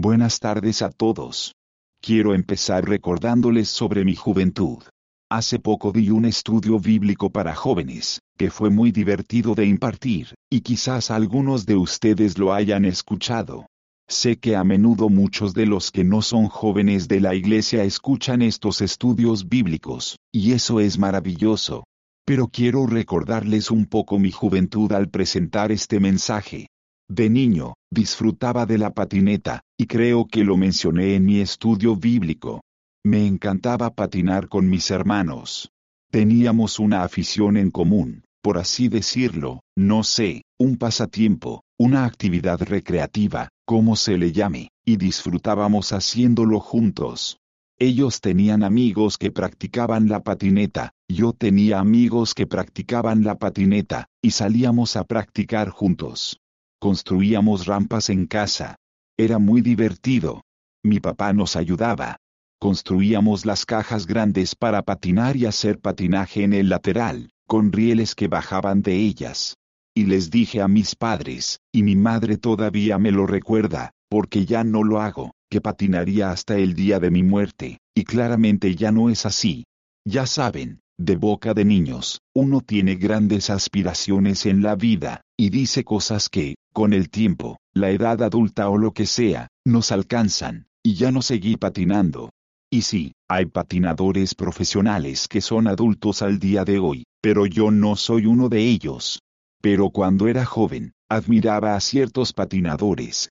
Buenas tardes a todos. Quiero empezar recordándoles sobre mi juventud. Hace poco di un estudio bíblico para jóvenes, que fue muy divertido de impartir, y quizás algunos de ustedes lo hayan escuchado. Sé que a menudo muchos de los que no son jóvenes de la iglesia escuchan estos estudios bíblicos, y eso es maravilloso. Pero quiero recordarles un poco mi juventud al presentar este mensaje. De niño, disfrutaba de la patineta, y creo que lo mencioné en mi estudio bíblico. Me encantaba patinar con mis hermanos. Teníamos una afición en común, por así decirlo, no sé, un pasatiempo, una actividad recreativa, como se le llame, y disfrutábamos haciéndolo juntos. Ellos tenían amigos que practicaban la patineta, yo tenía amigos que practicaban la patineta, y salíamos a practicar juntos. Construíamos rampas en casa. Era muy divertido. Mi papá nos ayudaba. Construíamos las cajas grandes para patinar y hacer patinaje en el lateral, con rieles que bajaban de ellas. Y les dije a mis padres, y mi madre todavía me lo recuerda, porque ya no lo hago, que patinaría hasta el día de mi muerte, y claramente ya no es así. Ya saben, de boca de niños, uno tiene grandes aspiraciones en la vida, y dice cosas que, con el tiempo, la edad adulta o lo que sea, nos alcanzan, y ya no seguí patinando. Y sí, hay patinadores profesionales que son adultos al día de hoy, pero yo no soy uno de ellos. Pero cuando era joven, admiraba a ciertos patinadores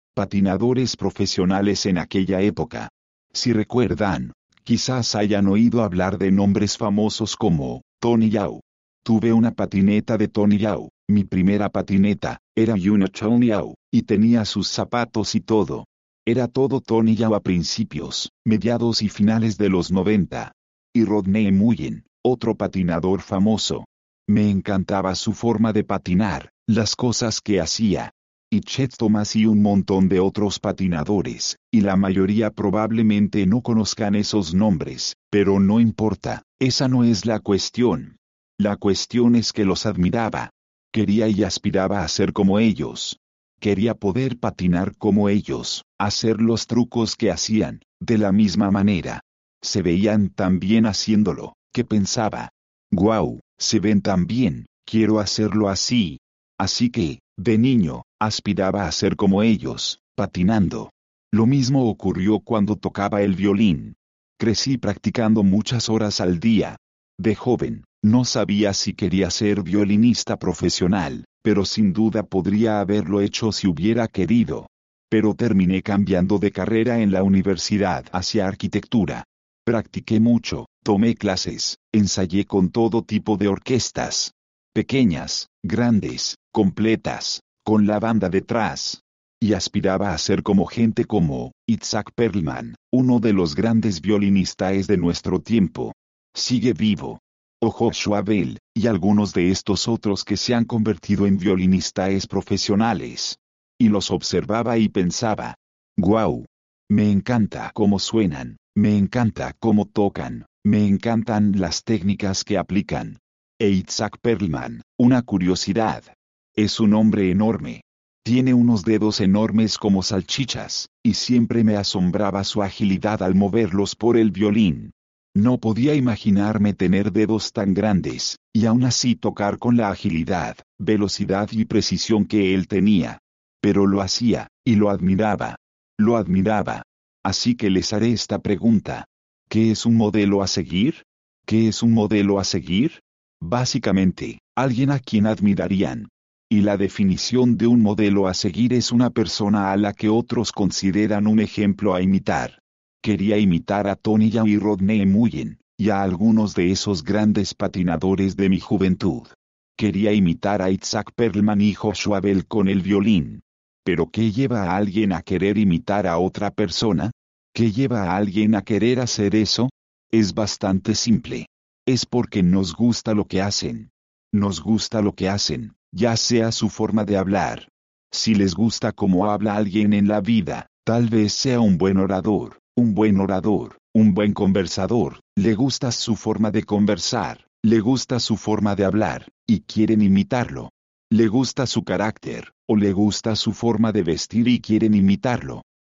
profesionales en aquella época. Si recuerdan, quizás hayan oído hablar de nombres famosos como Tony Hawk. Tuve una patineta de Tony Hawk, mi primera patineta, era una Tony Hawk, y tenía sus zapatos y todo. Era todo Tony Hawk a principios, mediados y finales de los 90. Y Rodney Mullen, otro patinador famoso. Me encantaba su forma de patinar, las cosas que hacía. Y Chet Thomas y un montón de otros patinadores, y la mayoría probablemente no conozcan esos nombres, pero no importa, esa no es la cuestión. La cuestión es que los admiraba. Quería y aspiraba a ser como ellos. Quería poder patinar como ellos, hacer los trucos que hacían, de la misma manera. Se veían tan bien haciéndolo, que pensaba, «Guau, se ven tan bien, quiero hacerlo así». Así que, de niño, aspiraba a ser como ellos, patinando. Lo mismo ocurrió cuando tocaba el violín. Crecí practicando muchas horas al día. De joven, no sabía si quería ser violinista profesional, pero sin duda podría haberlo hecho si hubiera querido. Pero terminé cambiando de carrera en la universidad hacia arquitectura. Practiqué mucho, tomé clases, ensayé con todo tipo de orquestas. Pequeñas, grandes, completas, con la banda detrás. Y aspiraba a ser como gente como Itzhak Perlman, uno de los grandes violinistas de nuestro tiempo. Sigue vivo. O Joshua Bell, y algunos de estos otros que se han convertido en violinistas profesionales. Y los observaba y pensaba, «Guau. Me encanta cómo suenan, me encanta cómo tocan, me encantan las técnicas que aplican». Itzhak Perlman, una curiosidad. Es un hombre enorme. Tiene unos dedos enormes como salchichas, y siempre me asombraba su agilidad al moverlos por el violín. No podía imaginarme tener dedos tan grandes, y aún así tocar con la agilidad, velocidad y precisión que él tenía. Pero lo hacía, y lo admiraba. Lo admiraba. Así que les haré esta pregunta. ¿Qué es un modelo a seguir? ¿Qué es un modelo a seguir? Básicamente, alguien a quien admirarían. Y la definición de un modelo a seguir es una persona a la que otros consideran un ejemplo a imitar. Quería imitar a Tony Hawk y Rodney Mullen, y a algunos de esos grandes patinadores de mi juventud. Quería imitar a Itzhak Perlman y Joshua Bell con el violín. ¿Pero qué lleva a alguien a querer imitar a otra persona? ¿Qué lleva a alguien a querer hacer eso? Es bastante simple. Es porque nos gusta lo que hacen. Nos gusta lo que hacen, ya sea su forma de hablar. Si les gusta cómo habla alguien en la vida, tal vez sea un buen orador, un buen conversador, le gusta su forma de conversar, le gusta su forma de hablar, y quieren imitarlo. Le gusta su carácter, o le gusta su forma de vestir y quieren imitarlo.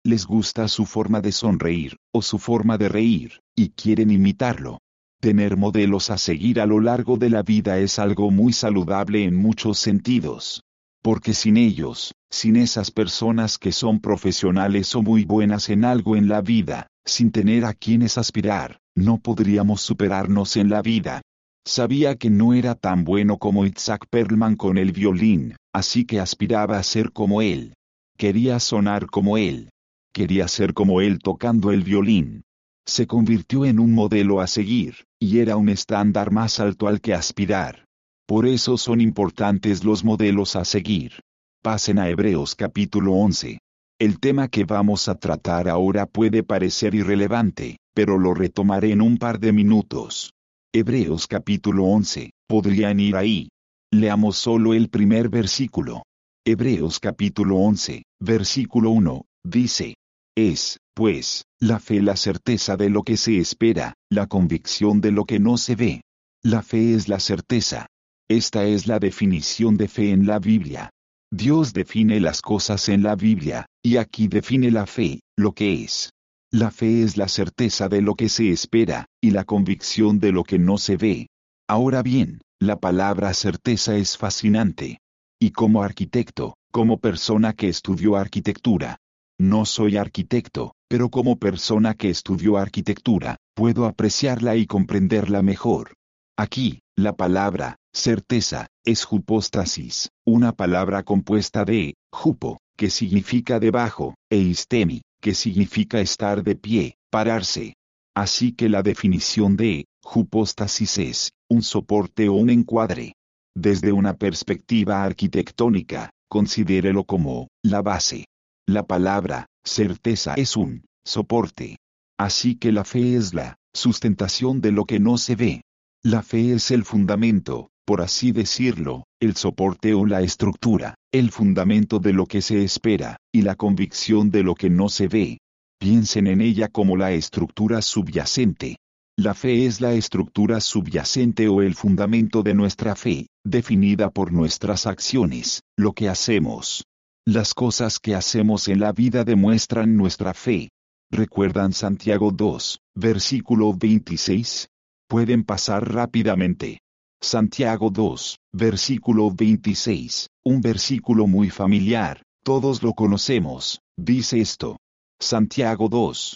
Les gusta su forma de sonreír, o su forma de reír, y quieren imitarlo. Tener modelos a seguir a lo largo de la vida es algo muy saludable en muchos sentidos. Porque sin ellos, sin esas personas que son profesionales o muy buenas en algo en la vida, sin tener a quienes aspirar, no podríamos superarnos en la vida. Sabía que no era tan bueno como Itzhak Perlman con el violín, así que aspiraba a ser como él. Quería sonar como él. Quería ser como él tocando el violín. Se convirtió en un modelo a seguir, y era un estándar más alto al que aspirar. Por eso son importantes los modelos a seguir. Pasen a Hebreos capítulo 11. El tema que vamos a tratar ahora puede parecer irrelevante, pero lo retomaré en un par de minutos. Hebreos capítulo 11, podrían ir ahí. Leamos solo el primer versículo. Hebreos capítulo 11, versículo 1, dice: Es, pues, la fe la certeza de lo que se espera, la convicción de lo que no se ve. La fe es la certeza. Esta es la definición de fe en la Biblia. Dios define las cosas en la Biblia, y aquí define la fe, lo que es. La fe es la certeza de lo que se espera, y la convicción de lo que no se ve. Ahora bien, la palabra certeza es fascinante. Y como arquitecto, como persona que estudió arquitectura, no soy arquitecto, pero como persona que estudió arquitectura, puedo apreciarla y comprenderla mejor. Aquí, la palabra, certeza, es hypostasis, una palabra compuesta de, hupo, que significa debajo, e istemi, que significa estar de pie, pararse. Así que la definición de, hypostasis es, un soporte o un encuadre. Desde una perspectiva arquitectónica, considérelo como, la base. La palabra, certeza es un, soporte. Así que la fe es la, sustentación de lo que no se ve. La fe es el fundamento, por así decirlo, el soporte o la estructura, el fundamento de lo que se espera, y la convicción de lo que no se ve. Piensen en ella como la estructura subyacente. La fe es la estructura subyacente o el fundamento de nuestra fe, definida por nuestras acciones, lo que hacemos. Las cosas que hacemos en la vida demuestran nuestra fe. ¿Recuerdan Santiago 2, versículo 26? Pueden pasar rápidamente. Santiago 2, versículo 26, un versículo muy familiar, todos lo conocemos, dice esto. Santiago 2,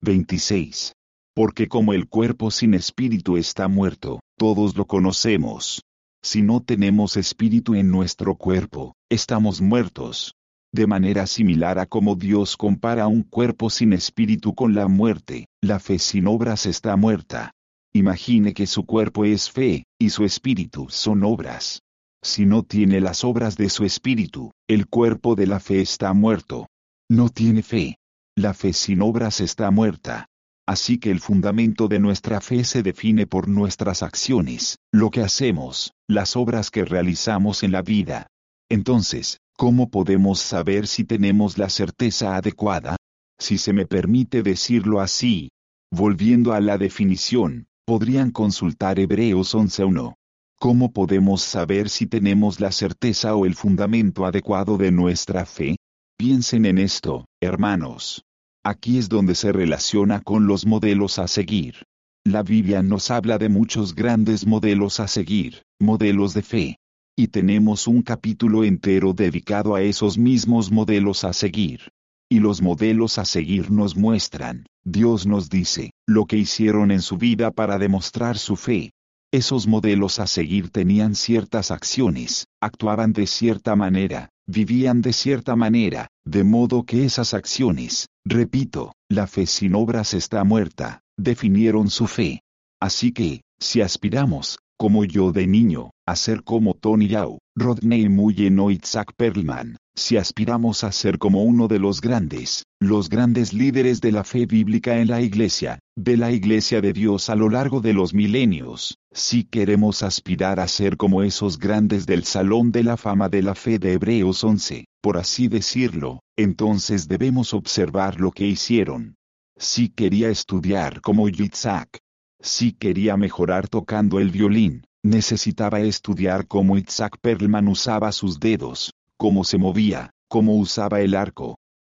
26. Porque como el cuerpo sin espíritu está muerto, todos lo conocemos. Si no tenemos espíritu en nuestro cuerpo, estamos muertos. De manera similar a como Dios compara un cuerpo sin espíritu con la muerte, la fe sin obras está muerta. Imagine que su cuerpo es fe, y su espíritu son obras. Si no tiene las obras de su espíritu, el cuerpo de la fe está muerto. No tiene fe. La fe sin obras está muerta. Así que el fundamento de nuestra fe se define por nuestras acciones, lo que hacemos, las obras que realizamos en la vida. Entonces, ¿cómo podemos saber si tenemos la certeza adecuada? Si se me permite decirlo así. Volviendo a la definición, podrían consultar Hebreos 11:1. ¿Cómo podemos saber si tenemos la certeza o el fundamento adecuado de nuestra fe? Piensen en esto, hermanos. Aquí es donde se relaciona con los modelos a seguir. La Biblia nos habla de muchos grandes modelos a seguir, modelos de fe. Y tenemos un capítulo entero dedicado a esos mismos modelos a seguir. Y los modelos a seguir nos muestran, Dios nos dice, lo que hicieron en su vida para demostrar su fe. Esos modelos a seguir tenían ciertas acciones, actuaban de cierta manera, vivían de cierta manera, de modo que esas acciones, repito, la fe sin obras está muerta, definieron su fe. Así que, si aspiramos, como yo de niño, a ser como Tony Yao, Rodney Mullen o Itzhak Perlman, si aspiramos a ser como uno de los grandes líderes de la fe bíblica en la iglesia, de la iglesia de Dios a lo largo de los milenios, si queremos aspirar a ser como esos grandes del Salón de la Fama de la Fe de Hebreos 11, por así decirlo, entonces debemos observar lo que hicieron. Si quería estudiar como Itzhak, si quería mejorar tocando el violín, necesitaba estudiar cómo Itzhak Perlman usaba sus dedos, cómo se movía, cómo usaba el arco.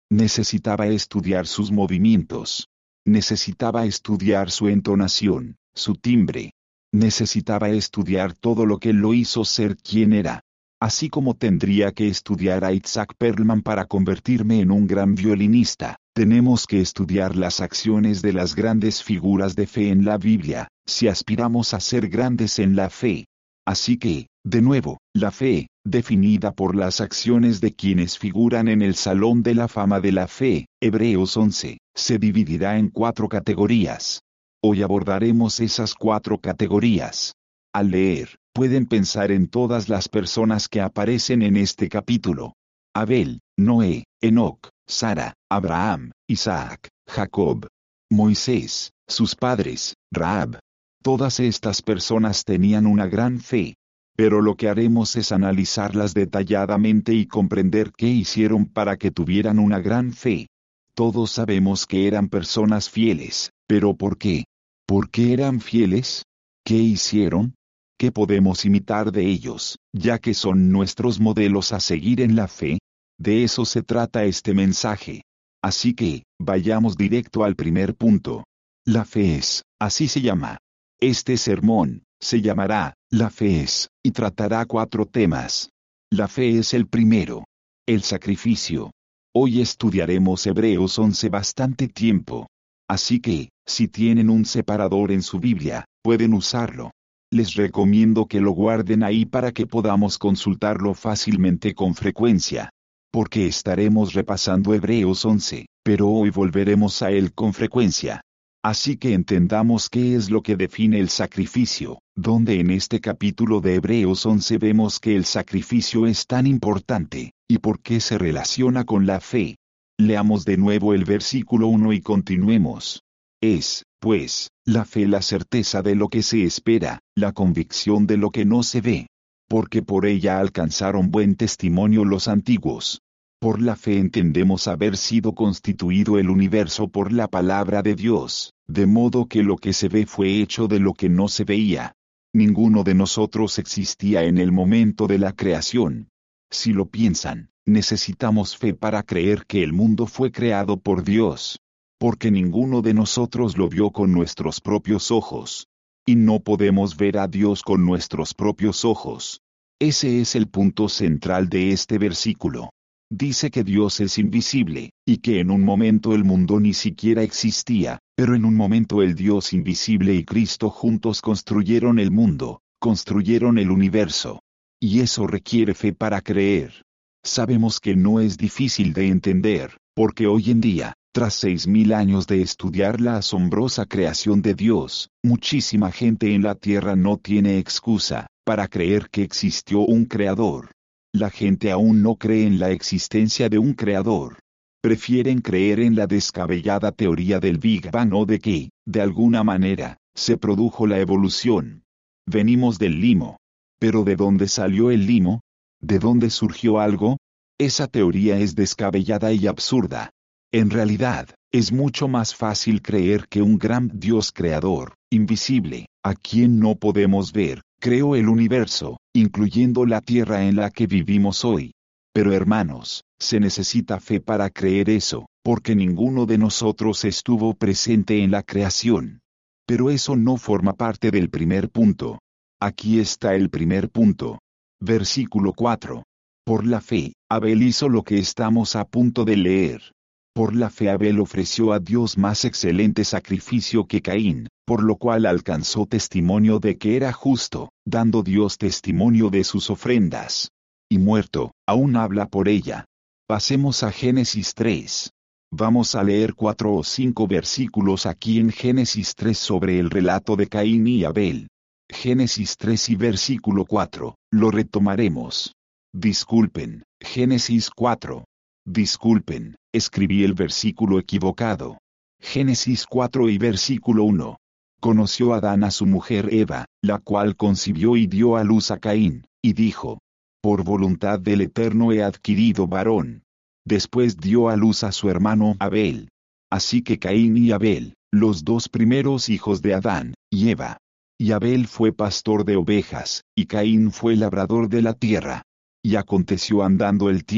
Necesitaba estudiar sus movimientos. Necesitaba estudiar su entonación, su timbre. Necesitaba estudiar todo lo que lo hizo ser quien era. Así como tendría que estudiar a Isaac Perlman para convertirme en un gran violinista, tenemos que estudiar las acciones de las grandes figuras de fe en la Biblia, si aspiramos a ser grandes en la fe. Así que, de nuevo, la fe, definida por las acciones de quienes figuran en el Salón de la Fama de la Fe, Hebreos 11, se dividirá en 4 categorías. Hoy abordaremos esas 4 categorías. Al leer, pueden pensar en todas las personas que aparecen en este capítulo. Abel, Noé, Enoc, Sara, Abraham, Isaac, Jacob, Moisés, sus padres, Rahab. Todas estas personas tenían una gran fe. Pero lo que haremos es analizarlas detalladamente y comprender qué hicieron para que tuvieran una gran fe. Todos sabemos que eran personas fieles, pero ¿por qué? ¿Por qué eran fieles? ¿Qué hicieron? ¿Qué podemos imitar de ellos, ya que son nuestros modelos a seguir en la fe? De eso se trata este mensaje. Así que, vayamos directo al primer punto. La fe es, así se llama. Este sermón se llamará, La fe es, y tratará 4 temas. La fe es el primero. El sacrificio. Hoy estudiaremos Hebreos 11 bastante tiempo. Así que, si tienen un separador en su Biblia, pueden usarlo. Les recomiendo que lo guarden ahí para que podamos consultarlo fácilmente con frecuencia. Porque estaremos repasando Hebreos 11, pero hoy volveremos a él con frecuencia. Así que entendamos qué es lo que define el sacrificio, donde en este capítulo de Hebreos 11 vemos que el sacrificio es tan importante, y por qué se relaciona con la fe. Leamos de nuevo el versículo 1 y continuemos. Es, pues, la fe la certeza de lo que se espera, la convicción de lo que no se ve. Porque por ella alcanzaron buen testimonio los antiguos. Por la fe entendemos haber sido constituido el universo por la palabra de Dios, de modo que lo que se ve fue hecho de lo que no se veía. Ninguno de nosotros existía en el momento de la creación. Si lo piensan, necesitamos fe para creer que el mundo fue creado por Dios. Porque ninguno de nosotros lo vio con nuestros propios ojos. Y no podemos ver a Dios con nuestros propios ojos. Ese es el punto central de este versículo. Dice que Dios es invisible, y que en un momento el mundo ni siquiera existía, pero en un momento el Dios invisible y Cristo juntos construyeron el mundo, construyeron el universo. Y eso requiere fe para creer. Sabemos que no es difícil de entender, porque hoy en día, tras 6000 años de estudiar la asombrosa creación de Dios, muchísima gente en la tierra no tiene excusa para creer que existió un creador. La gente aún no cree en la existencia de un creador. Prefieren creer en la descabellada teoría del Big Bang o de que, de alguna manera, se produjo la evolución. Venimos del limo. ¿Pero de dónde salió el limo? ¿De dónde surgió algo? Esa teoría es descabellada y absurda. En realidad, es mucho más fácil creer que un gran Dios creador, invisible, a quien no podemos ver, creó el universo, incluyendo la tierra en la que vivimos hoy. Pero hermanos, se necesita fe para creer eso, porque ninguno de nosotros estuvo presente en la creación. Pero eso no forma parte del primer punto. Aquí está el primer punto. Versículo 4. Por la fe, Abel hizo lo que estamos a punto de leer. Por la fe Abel ofreció a Dios más excelente sacrificio que Caín, por lo cual alcanzó testimonio de que era justo, dando Dios testimonio de sus ofrendas. Y muerto, aún habla por ella. Pasemos a Génesis 3. Vamos a leer 4 o 5 versículos aquí en Génesis 3 sobre el relato de Caín y Abel. Génesis 3 y versículo 4, lo retomaremos. Disculpen, Génesis 4. Disculpen, escribí el versículo equivocado. Génesis 4 y versículo 1. Conoció Adán a su mujer Eva, la cual concibió y dio a luz a Caín, y dijo: por voluntad del Eterno he adquirido varón. Después dio a luz a su hermano Abel. Así que Caín y Abel, los dos primeros hijos de Adán y Eva. Y Abel fue pastor de ovejas, y Caín fue labrador de la tierra. Y aconteció andando el tiempo,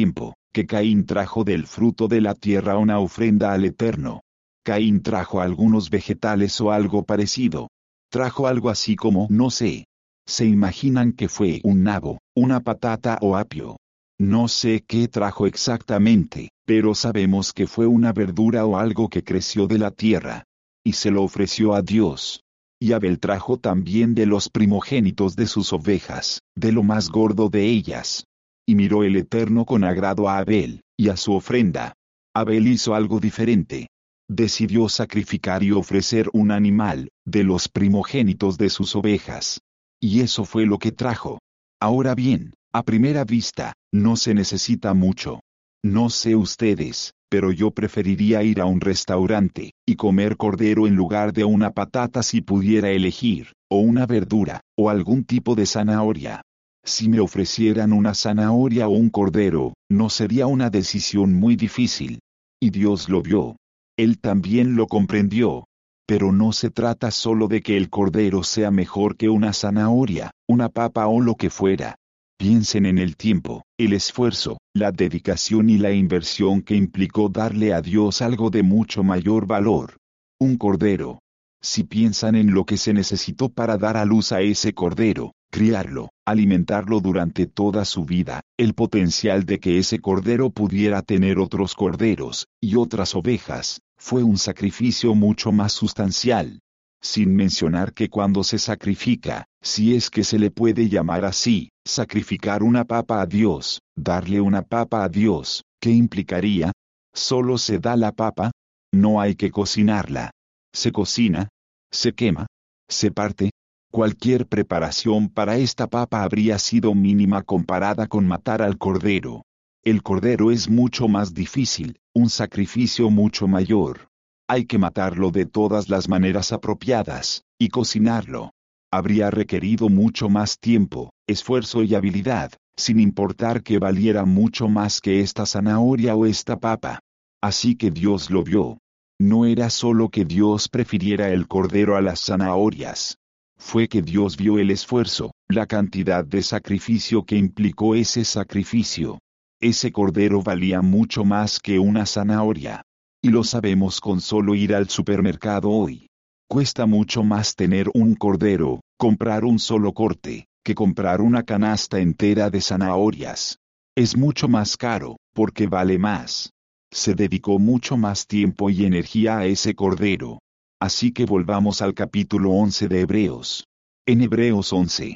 que Caín trajo del fruto de la tierra una ofrenda al Eterno. Caín trajo algunos vegetales o algo parecido. Trajo algo así como, no sé. ¿Se imaginan que fue un nabo, una patata o apio? No sé qué trajo exactamente, pero sabemos que fue una verdura o algo que creció de la tierra. Y se lo ofreció a Dios. Y Abel trajo también de los primogénitos de sus ovejas, de lo más gordo de ellas. Y miró el Eterno con agrado a Abel, y a su ofrenda. Abel hizo algo diferente. Decidió sacrificar y ofrecer un animal, de los primogénitos de sus ovejas. Y eso fue lo que trajo. Ahora bien, a primera vista, no se necesita mucho. No sé ustedes, pero yo preferiría ir a un restaurante, y comer cordero en lugar de una patata si pudiera elegir, o una verdura, o algún tipo de zanahoria. Si me ofrecieran una zanahoria o un cordero, no sería una decisión muy difícil. Y Dios lo vio. Él también lo comprendió. Pero no se trata solo de que el cordero sea mejor que una zanahoria, una papa o lo que fuera. Piensen en el tiempo, el esfuerzo, la dedicación y la inversión que implicó darle a Dios algo de mucho mayor valor. Un cordero. Si piensan en lo que se necesitó para dar a luz a ese cordero, criarlo, alimentarlo durante toda su vida, el potencial de que ese cordero pudiera tener otros corderos, y otras ovejas, fue un sacrificio mucho más sustancial. Sin mencionar que cuando se sacrifica, si es que se le puede llamar así, sacrificar una papa a Dios, darle una papa a Dios, ¿qué implicaría? ¿Solo se da la papa? No hay que cocinarla. ¿Se cocina? ¿Se quema? ¿Se parte? Cualquier preparación para esta papa habría sido mínima comparada con matar al cordero. El cordero es mucho más difícil, un sacrificio mucho mayor. Hay que matarlo de todas las maneras apropiadas, y cocinarlo. Habría requerido mucho más tiempo, esfuerzo y habilidad, sin importar que valiera mucho más que esta zanahoria o esta papa. Así que Dios lo vio. No era solo que Dios prefiriera el cordero a las zanahorias. Fue que Dios vio el esfuerzo, la cantidad de sacrificio que implicó ese sacrificio. Ese cordero valía mucho más que una zanahoria. Y lo sabemos con solo ir al supermercado hoy. Cuesta mucho más tener un cordero, comprar un solo corte, que comprar una canasta entera de zanahorias. Es mucho más caro, porque vale más. Se dedicó mucho más tiempo y energía a ese cordero. Así que volvamos al capítulo 11 de Hebreos. En Hebreos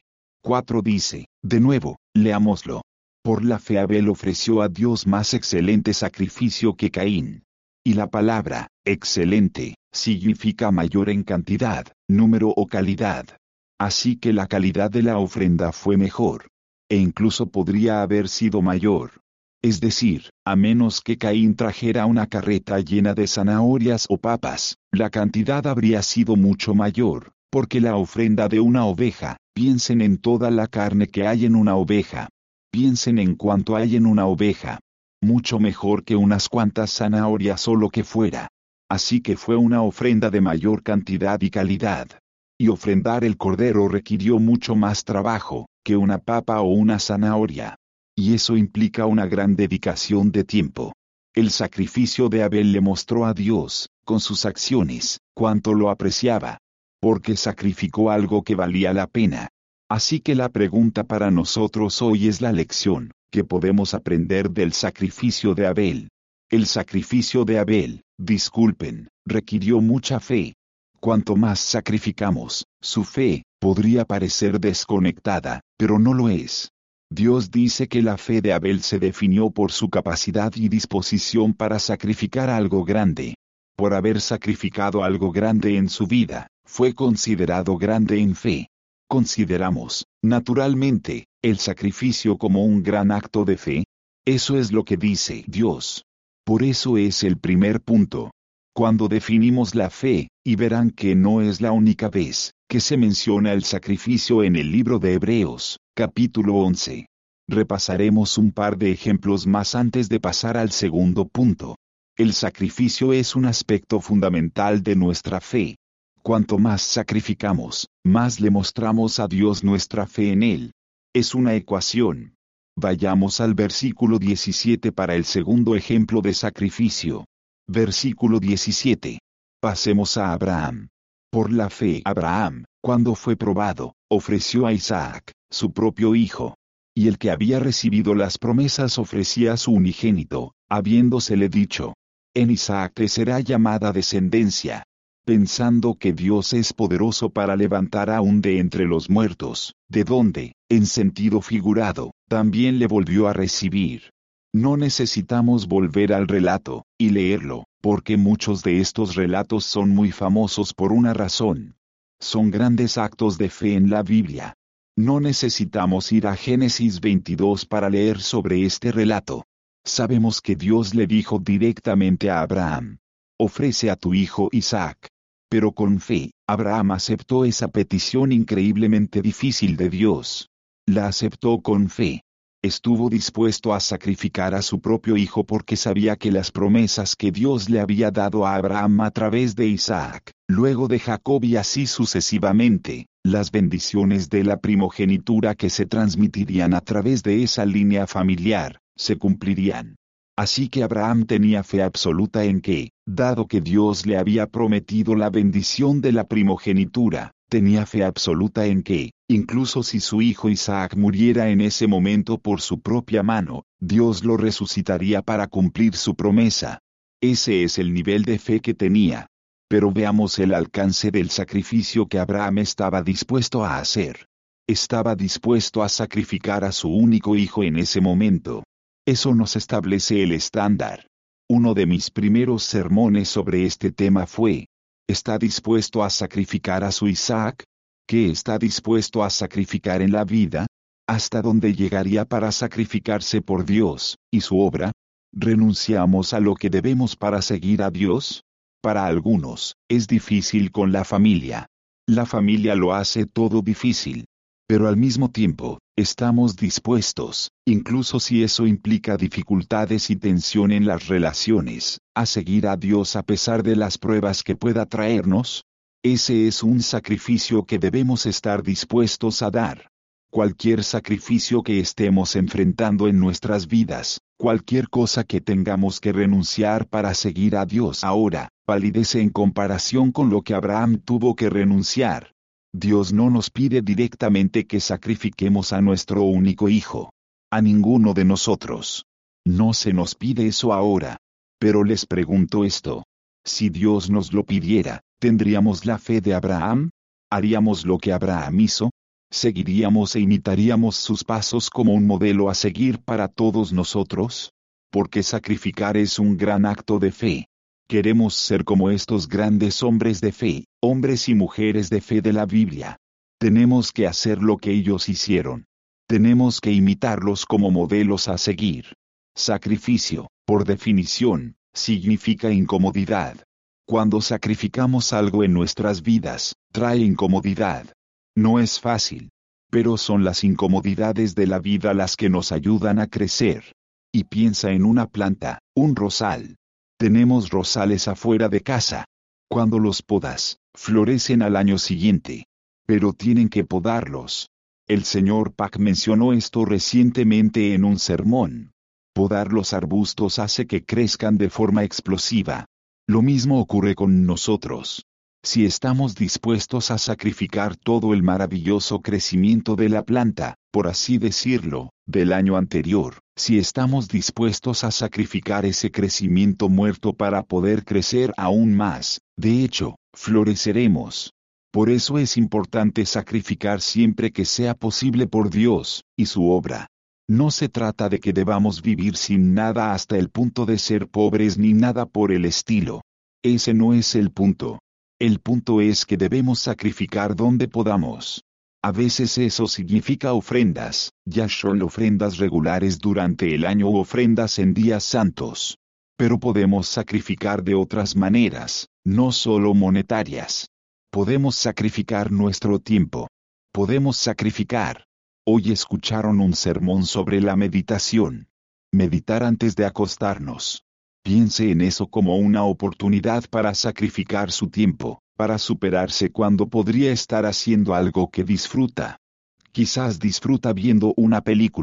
11:4 dice, de nuevo, leámoslo. Por la fe Abel ofreció a Dios más excelente sacrificio que Caín. Y la palabra, excelente, significa mayor en cantidad, número o calidad. Así que la calidad de la ofrenda fue mejor. E incluso podría haber sido mayor. Es decir, a menos que Caín trajera una carreta llena de zanahorias o papas, la cantidad habría sido mucho mayor, porque la ofrenda de una oveja, piensen en toda la carne que hay en una oveja. Piensen en cuánto hay en una oveja. Mucho mejor que unas cuantas zanahorias o lo que fuera. Así que fue una ofrenda de mayor cantidad y calidad. Y ofrendar el cordero requirió mucho más trabajo, que una papa o una zanahoria. Y eso implica una gran dedicación de tiempo. El sacrificio de Abel le mostró a Dios, con sus acciones, cuánto lo apreciaba. Porque sacrificó algo que valía la pena. Así que la pregunta para nosotros hoy es la lección que podemos aprender del sacrificio de Abel. El sacrificio de Abel, disculpen, requirió mucha fe. Cuanto más sacrificamos, su fe podría parecer desconectada, pero no lo es. Dios dice que la fe de Abel se definió por su capacidad y disposición para sacrificar algo grande. Por haber sacrificado algo grande en su vida, fue considerado grande en fe. Consideramos, naturalmente, el sacrificio como un gran acto de fe. Eso es lo que dice Dios. Por eso es el primer punto. Cuando definimos la fe, y verán que no es la única vez que se menciona el sacrificio en el libro de Hebreos, capítulo 11. Repasaremos un par de ejemplos más antes de pasar al segundo punto. El sacrificio es un aspecto fundamental de nuestra fe. Cuanto más sacrificamos, más le mostramos a Dios nuestra fe en Él. Es una ecuación. Vayamos al versículo 17 para el segundo ejemplo de sacrificio. Versículo 17. Pasemos a Abraham. Por la fe, Abraham, cuando fue probado, ofreció a Isaac, su propio hijo. Y el que había recibido las promesas ofrecía a su unigénito, habiéndosele dicho: en Isaac te será llamada descendencia. Pensando que Dios es poderoso para levantar aún de entre los muertos, de donde, en sentido figurado, también le volvió a recibir. No necesitamos volver al relato, y leerlo, porque muchos de estos relatos son muy famosos por una razón. Son grandes actos de fe en la Biblia. No necesitamos ir a Génesis 22 para leer sobre este relato. Sabemos que Dios le dijo directamente a Abraham: ofrece a tu hijo Isaac. Pero con fe, Abraham aceptó esa petición increíblemente difícil de Dios. La aceptó con fe. Estuvo dispuesto a sacrificar a su propio hijo porque sabía que las promesas que Dios le había dado a Abraham a través de Isaac, luego de Jacob y así sucesivamente, las bendiciones de la primogenitura que se transmitirían a través de esa línea familiar, se cumplirían. Así que Abraham tenía fe absoluta en que, dado que Dios le había prometido la bendición de la primogenitura, tenía fe absoluta en que, incluso si su hijo Isaac muriera en ese momento por su propia mano, Dios lo resucitaría para cumplir su promesa. Ese es el nivel de fe que tenía. Pero veamos el alcance del sacrificio que Abraham estaba dispuesto a hacer. Estaba dispuesto a sacrificar a su único hijo en ese momento. Eso nos establece el estándar. Uno de mis primeros sermones sobre este tema fue: ¿está dispuesto a sacrificar a su Isaac? ¿Qué está dispuesto a sacrificar en la vida? ¿Hasta dónde llegaría para sacrificarse por Dios y su obra? ¿Renunciamos a lo que debemos para seguir a Dios? Para algunos, es difícil con la familia. La familia lo hace todo difícil. Pero al mismo tiempo, estamos dispuestos, incluso si eso implica dificultades y tensión en las relaciones, a seguir a Dios a pesar de las pruebas que pueda traernos. Ese es un sacrificio que debemos estar dispuestos a dar. Cualquier sacrificio que estemos enfrentando en nuestras vidas, cualquier cosa que tengamos que renunciar para seguir a Dios ahora, palidece en comparación con lo que Abraham tuvo que renunciar. Dios no nos pide directamente que sacrifiquemos a nuestro único hijo. A ninguno de nosotros. No se nos pide eso ahora. Pero les pregunto esto: si Dios nos lo pidiera, ¿tendríamos la fe de Abraham? ¿Haríamos lo que Abraham hizo? ¿Seguiríamos e imitaríamos sus pasos como un modelo a seguir para todos nosotros? Porque sacrificar es un gran acto de fe. Queremos ser como estos grandes hombres de fe, hombres y mujeres de fe de la Biblia. Tenemos que hacer lo que ellos hicieron. Tenemos que imitarlos como modelos a seguir. Sacrificio, por definición, significa incomodidad. Cuando sacrificamos algo en nuestras vidas, trae incomodidad. No es fácil, pero son las incomodidades de la vida las que nos ayudan a crecer. Y piensa en una planta, un rosal. Tenemos rosales afuera de casa. Cuando los podas, florecen al año siguiente. Pero tienen que podarlos. El señor Pack mencionó esto recientemente en un sermón. Podar los arbustos hace que crezcan de forma explosiva. Lo mismo ocurre con nosotros. Si estamos dispuestos a sacrificar todo el maravilloso crecimiento de la planta, por así decirlo, del año anterior, si estamos dispuestos a sacrificar ese crecimiento muerto para poder crecer aún más, de hecho, floreceremos. Por eso es importante sacrificar siempre que sea posible por Dios y su obra. No se trata de que debamos vivir sin nada hasta el punto de ser pobres ni nada por el estilo. Ese no es el punto. El punto es que debemos sacrificar donde podamos. A veces eso significa ofrendas, ya son ofrendas regulares durante el año u ofrendas en días santos. Pero podemos sacrificar de otras maneras, no solo monetarias. Podemos sacrificar nuestro tiempo. Podemos sacrificar. Hoy escucharon un sermón sobre la meditación. Meditar antes de acostarnos. Piense en eso como una oportunidad para sacrificar su tiempo, para superarse cuando podría estar haciendo algo que disfruta. Quizás disfruta viendo una película,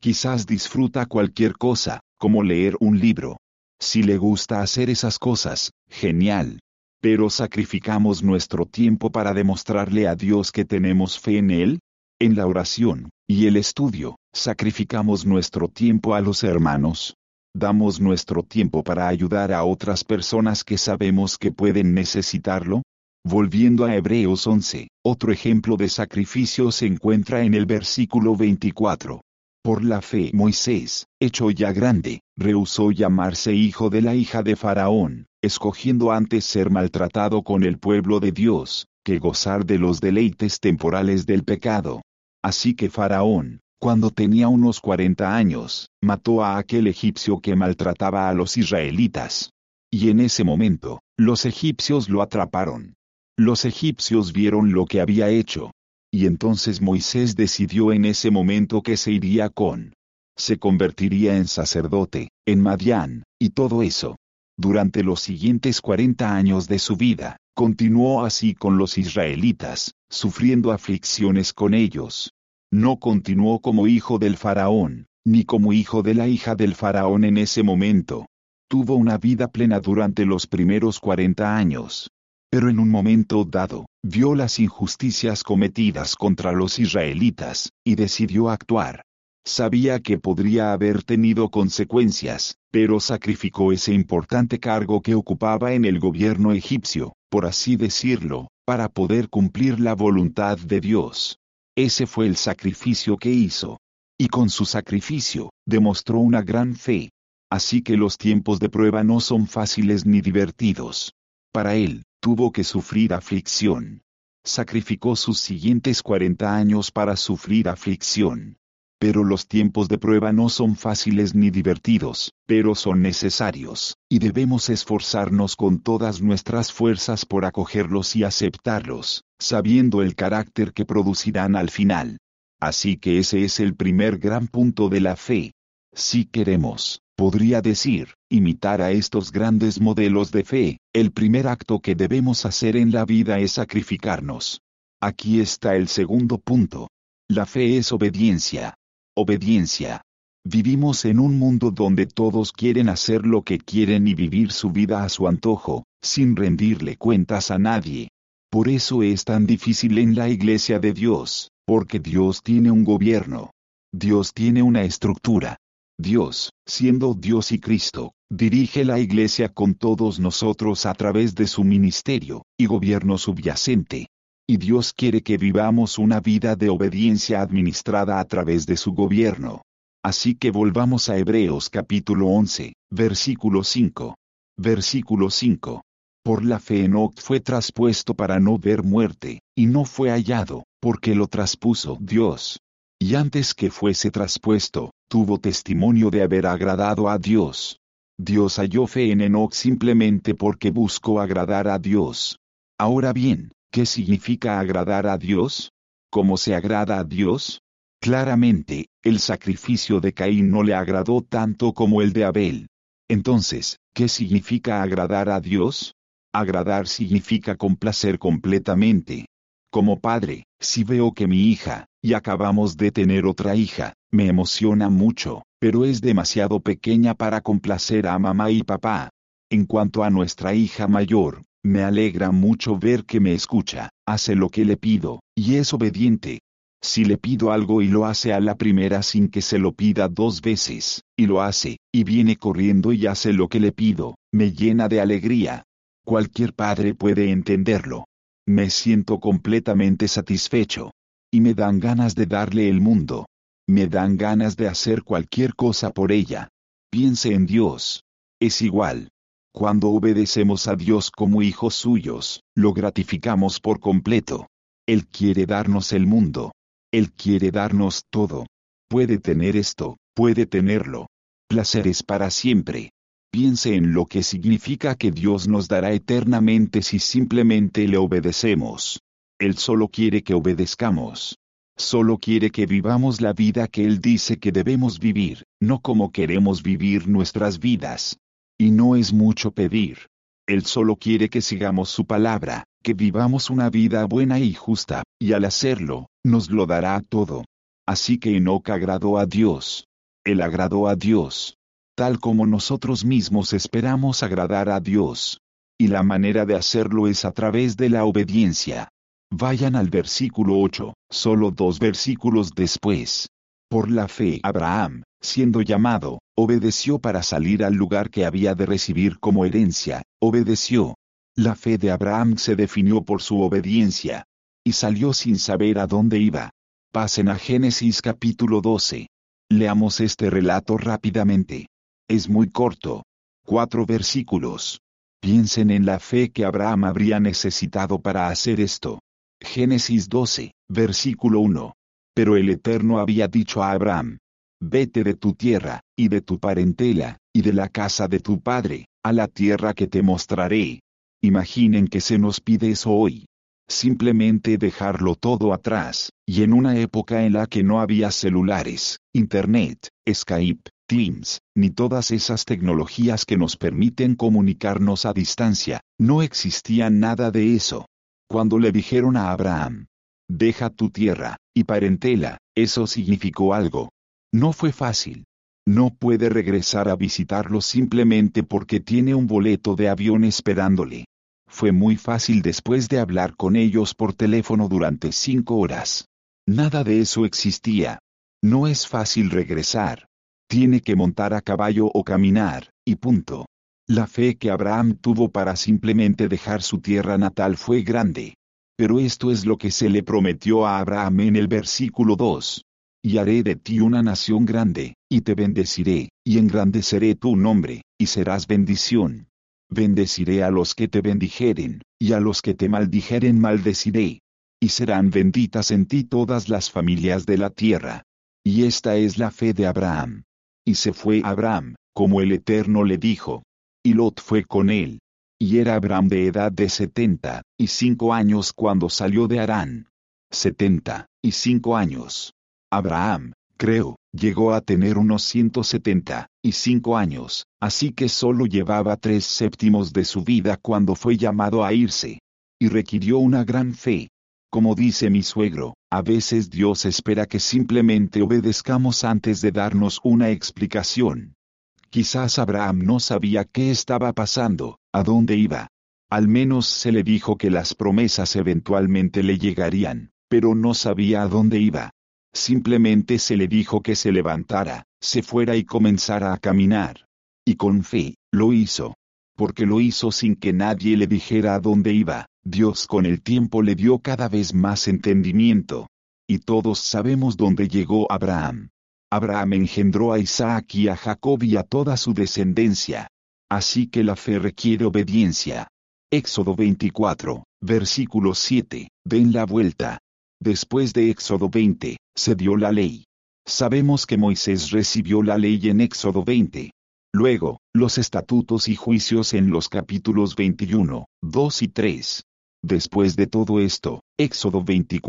Quizás disfruta cualquier cosa, como leer un libro. Si le gusta hacer esas cosas, genial. Pero ¿sacrificamos nuestro tiempo para demostrarle a Dios que tenemos fe en Él? En la oración y el estudio, ¿sacrificamos nuestro tiempo a los hermanos? ¿Damos nuestro tiempo para ayudar a otras personas que sabemos que pueden necesitarlo? Volviendo a Hebreos 11, otro ejemplo de sacrificio se encuentra en el versículo 24. Por la fe Moisés, hecho ya grande, rehusó llamarse hijo de la hija de Faraón, escogiendo antes ser maltratado con el pueblo de Dios, que gozar de los deleites temporales del pecado. Así que Faraón, cuando tenía unos 40 años, mató a aquel egipcio que maltrataba a los israelitas. Y en ese momento, los egipcios lo atraparon. Los egipcios vieron lo que había hecho. Y entonces Moisés decidió en ese momento que se iría se convertiría en sacerdote, en Madián, y todo eso. Durante los siguientes 40 años de su vida, continuó así con los israelitas, sufriendo aflicciones con ellos. No continuó como hijo del faraón, ni como hijo de la hija del faraón en ese momento. Tuvo una vida plena durante los primeros 40 años. Pero en un momento dado, vio las injusticias cometidas contra los israelitas, y decidió actuar. Sabía que podría haber tenido consecuencias, pero sacrificó ese importante cargo que ocupaba en el gobierno egipcio, por así decirlo, para poder cumplir la voluntad de Dios. Ese fue el sacrificio que hizo. Y con su sacrificio, demostró una gran fe. Así que los tiempos de prueba no son fáciles ni divertidos. Para él, tuvo que sufrir aflicción. Sacrificó sus siguientes 40 años para sufrir aflicción. Pero los tiempos de prueba no son fáciles ni divertidos, pero son necesarios, y debemos esforzarnos con todas nuestras fuerzas por acogerlos y aceptarlos, sabiendo el carácter que producirán al final. Así que ese es el primer gran punto de la fe. Si queremos, podría decir, imitar a estos grandes modelos de fe, el primer acto que debemos hacer en la vida es sacrificarnos. Aquí está el segundo punto. La fe es obediencia. Obediencia. Vivimos en un mundo donde todos quieren hacer lo que quieren y vivir su vida a su antojo, sin rendirle cuentas a nadie. Por eso es tan difícil en la iglesia de Dios, porque Dios tiene un gobierno. Dios tiene una estructura. Dios, siendo Dios y Cristo, dirige la iglesia con todos nosotros a través de su ministerio y gobierno subyacente. Y Dios quiere que vivamos una vida de obediencia administrada a través de su gobierno. Así que volvamos a Hebreos capítulo 11, versículo 5. Versículo 5. Por la fe Enoc fue traspuesto para no ver muerte, y no fue hallado, porque lo traspuso Dios. Y antes que fuese traspuesto, tuvo testimonio de haber agradado a Dios. Dios halló fe en Enoc simplemente porque buscó agradar a Dios. Ahora bien, ¿qué significa agradar a Dios? ¿Cómo se agrada a Dios? Claramente, el sacrificio de Caín no le agradó tanto como el de Abel. Entonces, ¿qué significa agradar a Dios? Agradar significa complacer completamente. Como padre, si veo que mi hija, y acabamos de tener otra hija, me emociona mucho, pero es demasiado pequeña para complacer a mamá y papá. En cuanto a nuestra hija mayor, me alegra mucho ver que me escucha, hace lo que le pido, y es obediente. Si le pido algo y lo hace a la primera sin que se lo pida 2 veces, y lo hace, y viene corriendo y hace lo que le pido, me llena de alegría. Cualquier padre puede entenderlo. Me siento completamente satisfecho. Y me dan ganas de darle el mundo. Me dan ganas de hacer cualquier cosa por ella. Piense en Dios. Es igual. Cuando obedecemos a Dios como hijos suyos, lo gratificamos por completo. Él quiere darnos el mundo. Él quiere darnos todo. Puede tener esto, puede tenerlo. Placeres para siempre. Piense en lo que significa que Dios nos dará eternamente si simplemente le obedecemos. Él solo quiere que obedezcamos. Solo quiere que vivamos la vida que Él dice que debemos vivir, no como queremos vivir nuestras vidas. Y no es mucho pedir. Él solo quiere que sigamos su palabra, que vivamos una vida buena y justa, y al hacerlo, nos lo dará todo. Así que Enoc agradó a Dios. Él agradó a Dios, tal como nosotros mismos esperamos agradar a Dios. Y la manera de hacerlo es a través de la obediencia. Vayan al versículo 8, solo 2 versículos después. Por la fe Abraham, siendo llamado, obedeció para salir al lugar que había de recibir como herencia, obedeció. La fe de Abraham se definió por su obediencia. Y salió sin saber a dónde iba. Pasen a Génesis capítulo 12. Leamos este relato rápidamente. Es muy corto. 4 versículos. Piensen en la fe que Abraham habría necesitado para hacer esto. Génesis 12, versículo 1. Pero el Eterno había dicho a Abraham: vete de tu tierra, y de tu parentela, y de la casa de tu padre, a la tierra que te mostraré. Imaginen que se nos pide eso hoy. Simplemente dejarlo todo atrás, y en una época en la que no había celulares, internet, Skype, Teams, ni todas esas tecnologías que nos permiten comunicarnos a distancia, no existía nada de eso. Cuando le dijeron a Abraham: deja tu tierra y parentela, eso significó algo. No fue fácil. No puede regresar a visitarlos simplemente porque tiene un boleto de avión esperándole. Fue muy fácil después de hablar con ellos por teléfono durante 5 horas. Nada de eso existía. No es fácil regresar. Tiene que montar a caballo o caminar, y punto. La fe que Abraham tuvo para simplemente dejar su tierra natal fue grande. Pero esto es lo que se le prometió a Abraham en el versículo 2. Y haré de ti una nación grande, y te bendeciré, y engrandeceré tu nombre, y serás bendición. Bendeciré a los que te bendijeren, y a los que te maldijeren maldeciré. Y serán benditas en ti todas las familias de la tierra. Y esta es la fe de Abraham. Y se fue Abraham, como el Eterno le dijo. Y Lot fue con él. Y era Abraham de edad de 75 años cuando salió de Harán. 75 años. Abraham, creo, llegó a tener unos 175 años, así que solo llevaba 3/7 de su vida cuando fue llamado a irse. Y requirió una gran fe. Como dice mi suegro, a veces Dios espera que simplemente obedezcamos antes de darnos una explicación. Quizás Abraham no sabía qué estaba pasando, a dónde iba. Al menos se le dijo que las promesas eventualmente le llegarían, pero no sabía a dónde iba. Simplemente se le dijo que se levantara, se fuera y comenzara a caminar. Y con fe, lo hizo. Porque lo hizo sin que nadie le dijera a dónde iba. Dios con el tiempo le dio cada vez más entendimiento. Y todos sabemos dónde llegó Abraham. Abraham engendró a Isaac y a Jacob y a toda su descendencia. Así que la fe requiere obediencia. Éxodo 24, versículo 7, den la vuelta. Después de Éxodo 20, se dio la ley. Sabemos que Moisés recibió la ley en Éxodo 20. Luego, los estatutos y juicios en los capítulos 21, 2 y 3. Después de todo esto, Éxodo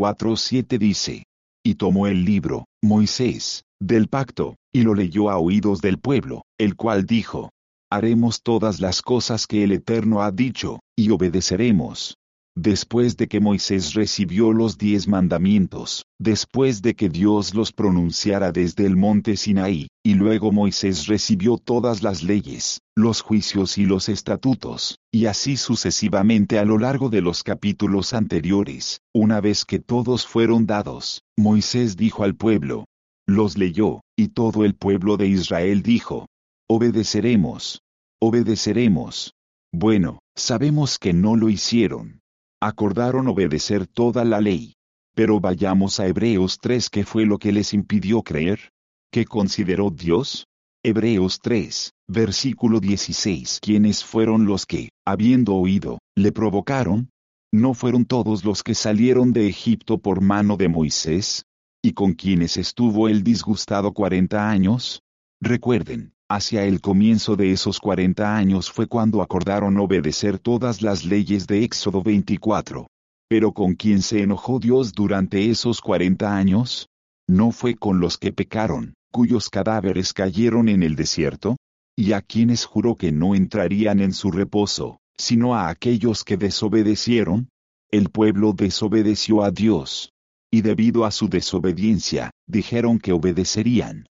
24:7 dice: y tomó el libro, Moisés, del pacto, y lo leyó a oídos del pueblo, el cual dijo: haremos todas las cosas que el Eterno ha dicho, y obedeceremos. Después de que Moisés recibió los 10 mandamientos, después de que Dios los pronunciara desde el monte Sinaí, y luego Moisés recibió todas las leyes, los juicios y los estatutos, y así sucesivamente a lo largo de los capítulos anteriores, una vez que todos fueron dados, Moisés dijo al pueblo, los leyó, y todo el pueblo de Israel dijo: obedeceremos. Obedeceremos. Bueno, sabemos que no lo hicieron. Acordaron obedecer toda la ley. Pero vayamos a Hebreos 3. ¿Qué fue lo que les impidió creer? ¿Qué consideró Dios? Hebreos 3, versículo 16. ¿Quiénes fueron los que, habiendo oído, le provocaron? ¿No fueron todos los que salieron de Egipto por mano de Moisés? ¿Y con quienes estuvo él disgustado 40 años? Recuerden, hacia el comienzo de esos 40 años fue cuando acordaron obedecer todas las leyes de Éxodo 24. ¿Pero con quién se enojó Dios durante esos 40 años? ¿No fue con los que pecaron, cuyos cadáveres cayeron en el desierto? ¿Y a quienes juró que no entrarían en su reposo, sino a aquellos que desobedecieron? El pueblo desobedeció a Dios. Y debido a su desobediencia, dijeron que obedecerían,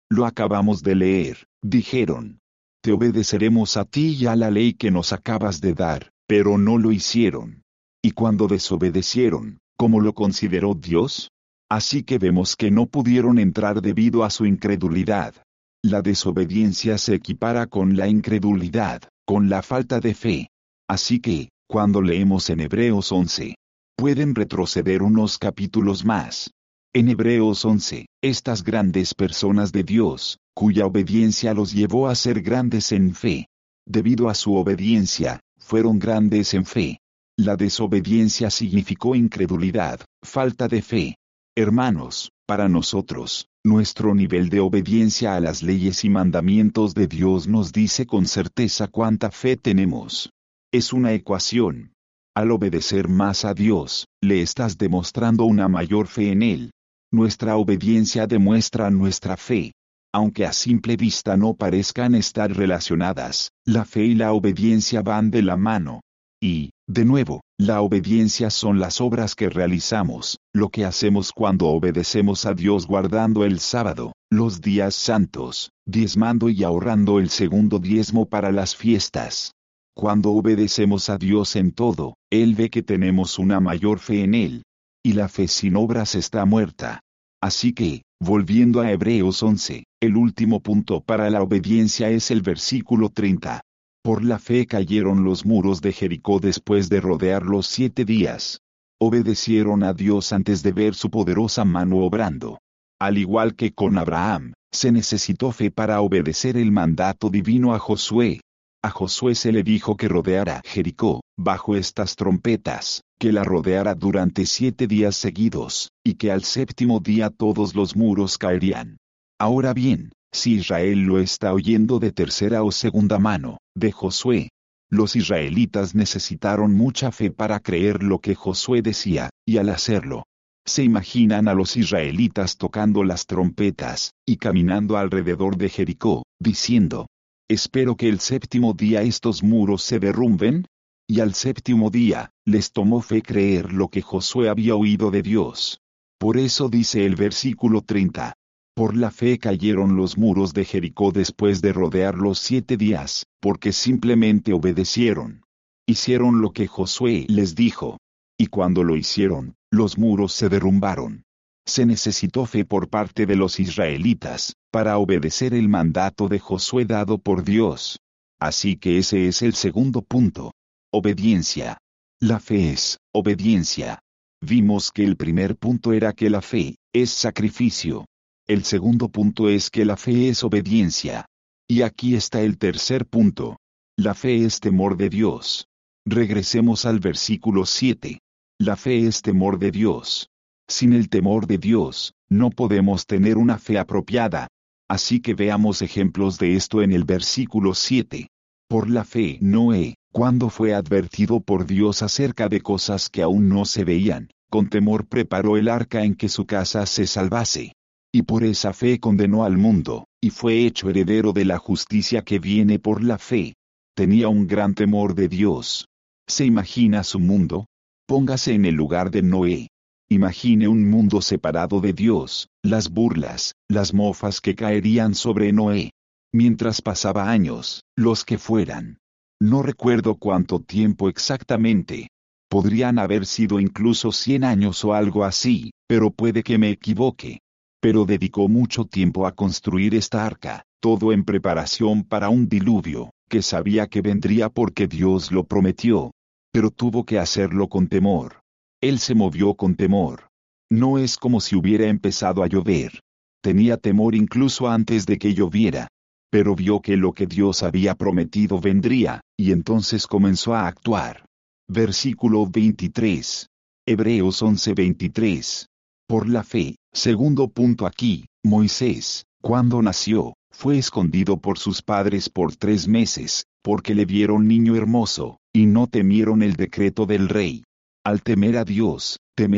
Lo acabamos de leer, dijeron. Te obedeceremos a ti y a la ley que nos acabas de dar, pero no lo hicieron. Y cuando desobedecieron, ¿cómo lo consideró Dios? Así que vemos que no pudieron entrar debido a su incredulidad. La desobediencia se equipara con la incredulidad, con la falta de fe. Así que, cuando leemos en Hebreos 11, pueden retroceder unos capítulos más. En Hebreos 11, estas grandes personas de Dios, cuya obediencia los llevó a ser grandes en fe. Debido a su obediencia, fueron grandes en fe. La desobediencia significó incredulidad, falta de fe. Hermanos, para nosotros, nuestro nivel de obediencia a las leyes y mandamientos de Dios nos dice con certeza cuánta fe tenemos. Es una ecuación. Al obedecer más a Dios, le estás demostrando una mayor fe en Él. Nuestra obediencia demuestra nuestra fe. Aunque a simple vista no parezcan estar relacionadas, la fe y la obediencia van de la mano. Y, de nuevo, la obediencia son las obras que realizamos, lo que hacemos cuando obedecemos a Dios guardando el sábado, los días santos, diezmando y ahorrando el segundo diezmo para las fiestas. Cuando obedecemos a Dios en todo, Él ve que tenemos una mayor fe en Él. Y la fe sin obras está muerta. Así que, volviendo a Hebreos 11, el último punto para la obediencia es el versículo 30. Por la fe cayeron los muros de Jericó después de rodearlos 7 días. Obedecieron a Dios antes de ver su poderosa mano obrando. Al igual que con Abraham, se necesitó fe para obedecer el mandato divino a Josué. A Josué se le dijo que rodeara Jericó, bajo estas trompetas, que la rodeara durante 7 días seguidos, y que al 7º día todos los muros caerían. Ahora bien, si Israel lo está oyendo de tercera o segunda mano, de Josué, los israelitas necesitaron mucha fe para creer lo que Josué decía, y al hacerlo, se imaginan a los israelitas tocando las trompetas, y caminando alrededor de Jericó, diciendo, espero que el 7º día estos muros se derrumben. Y al 7º día, les tomó fe creer lo que Josué había oído de Dios. Por eso dice el versículo 30. Por la fe cayeron los muros de Jericó después de rodearlos 7 días, porque simplemente obedecieron. Hicieron lo que Josué les dijo. Y cuando lo hicieron, los muros se derrumbaron. Se necesitó fe por parte de los israelitas, para obedecer el mandato de Josué dado por Dios. Así que ese es el segundo punto. Obediencia. La fe es obediencia. Vimos que el primer punto era que la fe es sacrificio. El segundo punto es que la fe es obediencia. Y aquí está el tercer punto. La fe es temor de Dios. Regresemos al versículo 7. La fe es temor de Dios. Sin el temor de Dios, no podemos tener una fe apropiada. Así que veamos ejemplos de esto en el versículo 7. Por la fe, Noé, cuando fue advertido por Dios acerca de cosas que aún no se veían, con temor preparó el arca en que su casa se salvase. Y por esa fe condenó al mundo, y fue hecho heredero de la justicia que viene por la fe. Tenía un gran temor de Dios. ¿Se imagina su mundo? Póngase en el lugar de Noé. Imagine un mundo separado de Dios, las burlas, las mofas que caerían sobre Noé. Mientras pasaba años, los que fueran. No recuerdo cuánto tiempo exactamente. Podrían haber sido incluso 100 años o algo así, pero puede que me equivoque. Pero dedicó mucho tiempo a construir esta arca, todo en preparación para un diluvio, que sabía que vendría porque Dios lo prometió. Pero tuvo que hacerlo con temor. Él se movió con temor. No es como si hubiera empezado a llover. Tenía temor incluso antes de que lloviera. Pero vio que lo que Dios había prometido vendría, y entonces comenzó a actuar. Versículo 23. Hebreos 11:23. Por la fe, segundo punto aquí, Moisés, cuando nació, fue escondido por sus padres por 3 meses, porque le vieron niño hermoso, y no temieron el decreto del rey. Al temer a Dios,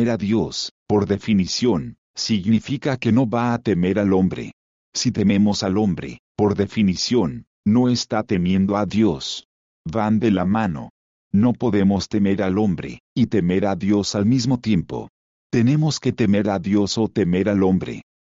por definición, significa que no va a temer al hombre. Si tememos al hombre, por definición, no está temiendo a Dios. Van de la mano. No podemos temer al hombre, y temer a Dios al mismo tiempo. Tenemos que temer a Dios o temer al hombre.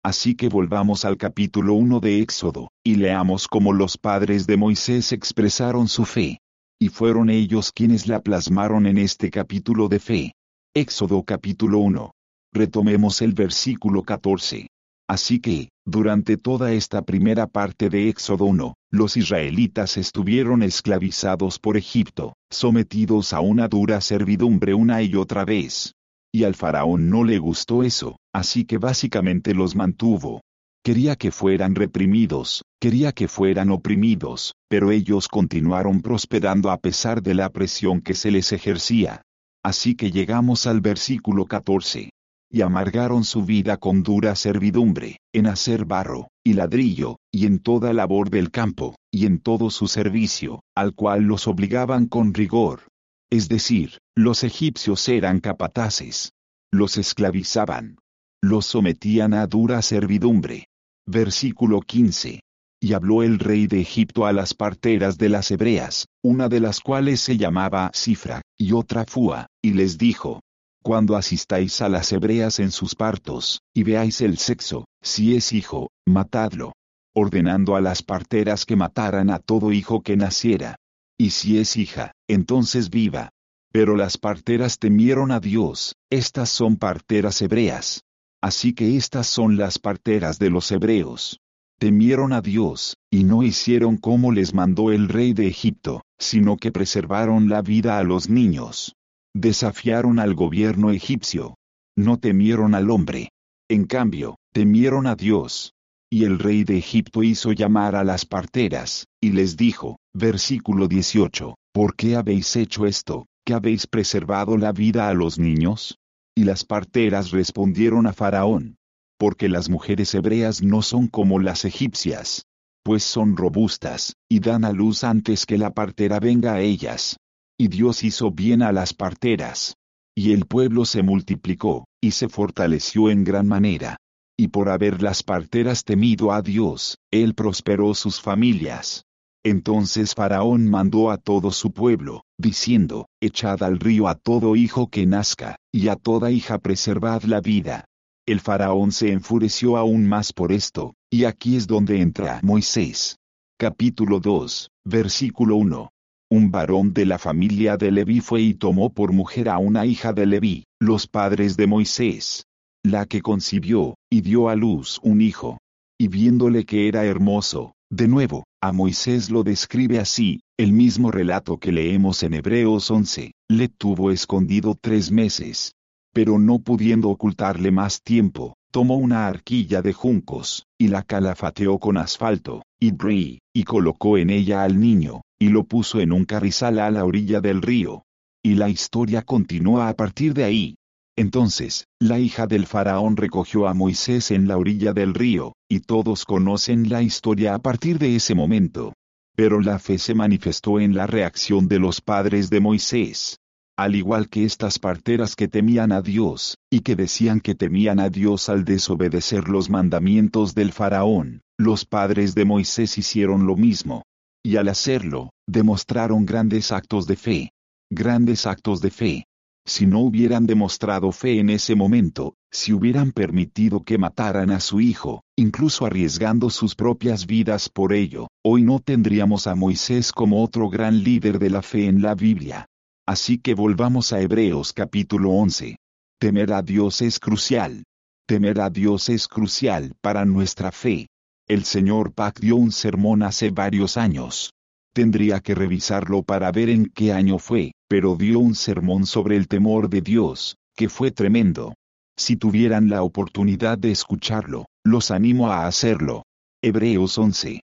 Así que volvamos al capítulo 1 de Éxodo, y leamos cómo los padres de Moisés expresaron su fe. Y fueron ellos quienes la plasmaron en este capítulo de fe. Éxodo capítulo 1. Retomemos el versículo 14. Así que, durante toda esta primera parte de Éxodo 1, los israelitas estuvieron esclavizados por Egipto, sometidos a una dura servidumbre una y otra vez. Y al faraón no le gustó eso, así que básicamente los mantuvo. Quería que fueran reprimidos, quería que fueran oprimidos, pero ellos continuaron prosperando a pesar de la presión que se les ejercía. Así que llegamos al versículo 14. Y amargaron su vida con dura servidumbre, en hacer barro, y ladrillo, y en toda labor del campo, y en todo su servicio, al cual los obligaban con rigor. Es decir, los egipcios eran capataces. Los esclavizaban. Los sometían a dura servidumbre. Versículo 15. Y habló el rey de Egipto a las parteras de las hebreas, una de las cuales se llamaba Cifra, y otra Fua, y les dijo: Cuando asistáis a las hebreas en sus partos, y veáis el sexo, si es hijo, matadlo. Ordenando a las parteras que mataran a todo hijo que naciera. Y si es hija, entonces viva. Pero las parteras temieron a Dios, estas son parteras hebreas. Así que estas son las parteras de los hebreos. Temieron a Dios, y no hicieron como les mandó el rey de Egipto, sino que preservaron la vida a los niños. Desafiaron al gobierno egipcio. No temieron al hombre. En cambio, temieron a Dios. Y el rey de Egipto hizo llamar a las parteras, y les dijo, versículo 18, ¿por qué habéis hecho esto, que habéis preservado la vida a los niños? Y las parteras respondieron a Faraón: porque las mujeres hebreas no son como las egipcias, pues son robustas, y dan a luz antes que la partera venga a ellas. Y Dios hizo bien a las parteras. Y el pueblo se multiplicó, y se fortaleció en gran manera. Y por haber las parteras temido a Dios, Él prosperó sus familias. Entonces Faraón mandó a todo su pueblo, diciendo: echad al río a todo hijo que nazca, y a toda hija preservad la vida. El Faraón se enfureció aún más por esto, y aquí es donde entra Moisés. Capítulo 2, versículo 1. Un varón de la familia de Leví fue y tomó por mujer a una hija de Leví, los padres de Moisés, la que concibió, y dio a luz un hijo. Y viéndole que era hermoso, de nuevo, a Moisés lo describe así, el mismo relato que leemos en Hebreos 11, le tuvo escondido 3 meses. Pero no pudiendo ocultarle más tiempo, tomó una arquilla de juncos, y la calafateó con asfalto, y brie, y colocó en ella al niño, y lo puso en un carrizal a la orilla del río. Y la historia continúa a partir de ahí. Entonces, la hija del faraón recogió a Moisés en la orilla del río, y todos conocen la historia a partir de ese momento. Pero la fe se manifestó en la reacción de los padres de Moisés. Al igual que estas parteras que temían a Dios, y que decían que temían a Dios al desobedecer los mandamientos del faraón, los padres de Moisés hicieron lo mismo. Y al hacerlo, demostraron grandes actos de fe. Grandes actos de fe. Si no hubieran demostrado fe en ese momento, si hubieran permitido que mataran a su hijo, incluso arriesgando sus propias vidas por ello, hoy no tendríamos a Moisés como otro gran líder de la fe en la Biblia. Así que volvamos a Hebreos capítulo 11. Temer a Dios es crucial. Temer a Dios es crucial para nuestra fe. El señor Pack dio un sermón hace varios años. Tendría que revisarlo para ver en qué año fue, pero dio un sermón sobre el temor de Dios, que fue tremendo. Si tuvieran la oportunidad de escucharlo, los animo a hacerlo. Hebreos 11.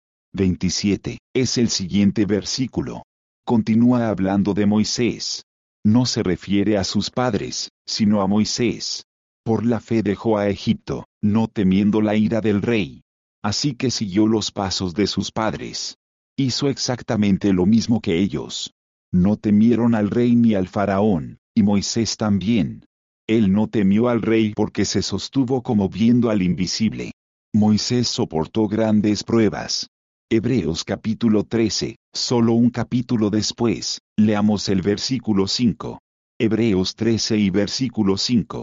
27, es el siguiente versículo. Continúa hablando de Moisés. No se refiere a sus padres, sino a Moisés. Por la fe dejó a Egipto, no temiendo la ira del rey. Así que siguió los pasos de sus padres. Hizo exactamente lo mismo que ellos. No temieron al rey ni al faraón, y Moisés también. Él no temió al rey porque se sostuvo como viendo al invisible. Moisés soportó grandes pruebas. Hebreos capítulo 13, solo un capítulo después, leamos el versículo 5. Hebreos 13 y versículo 5.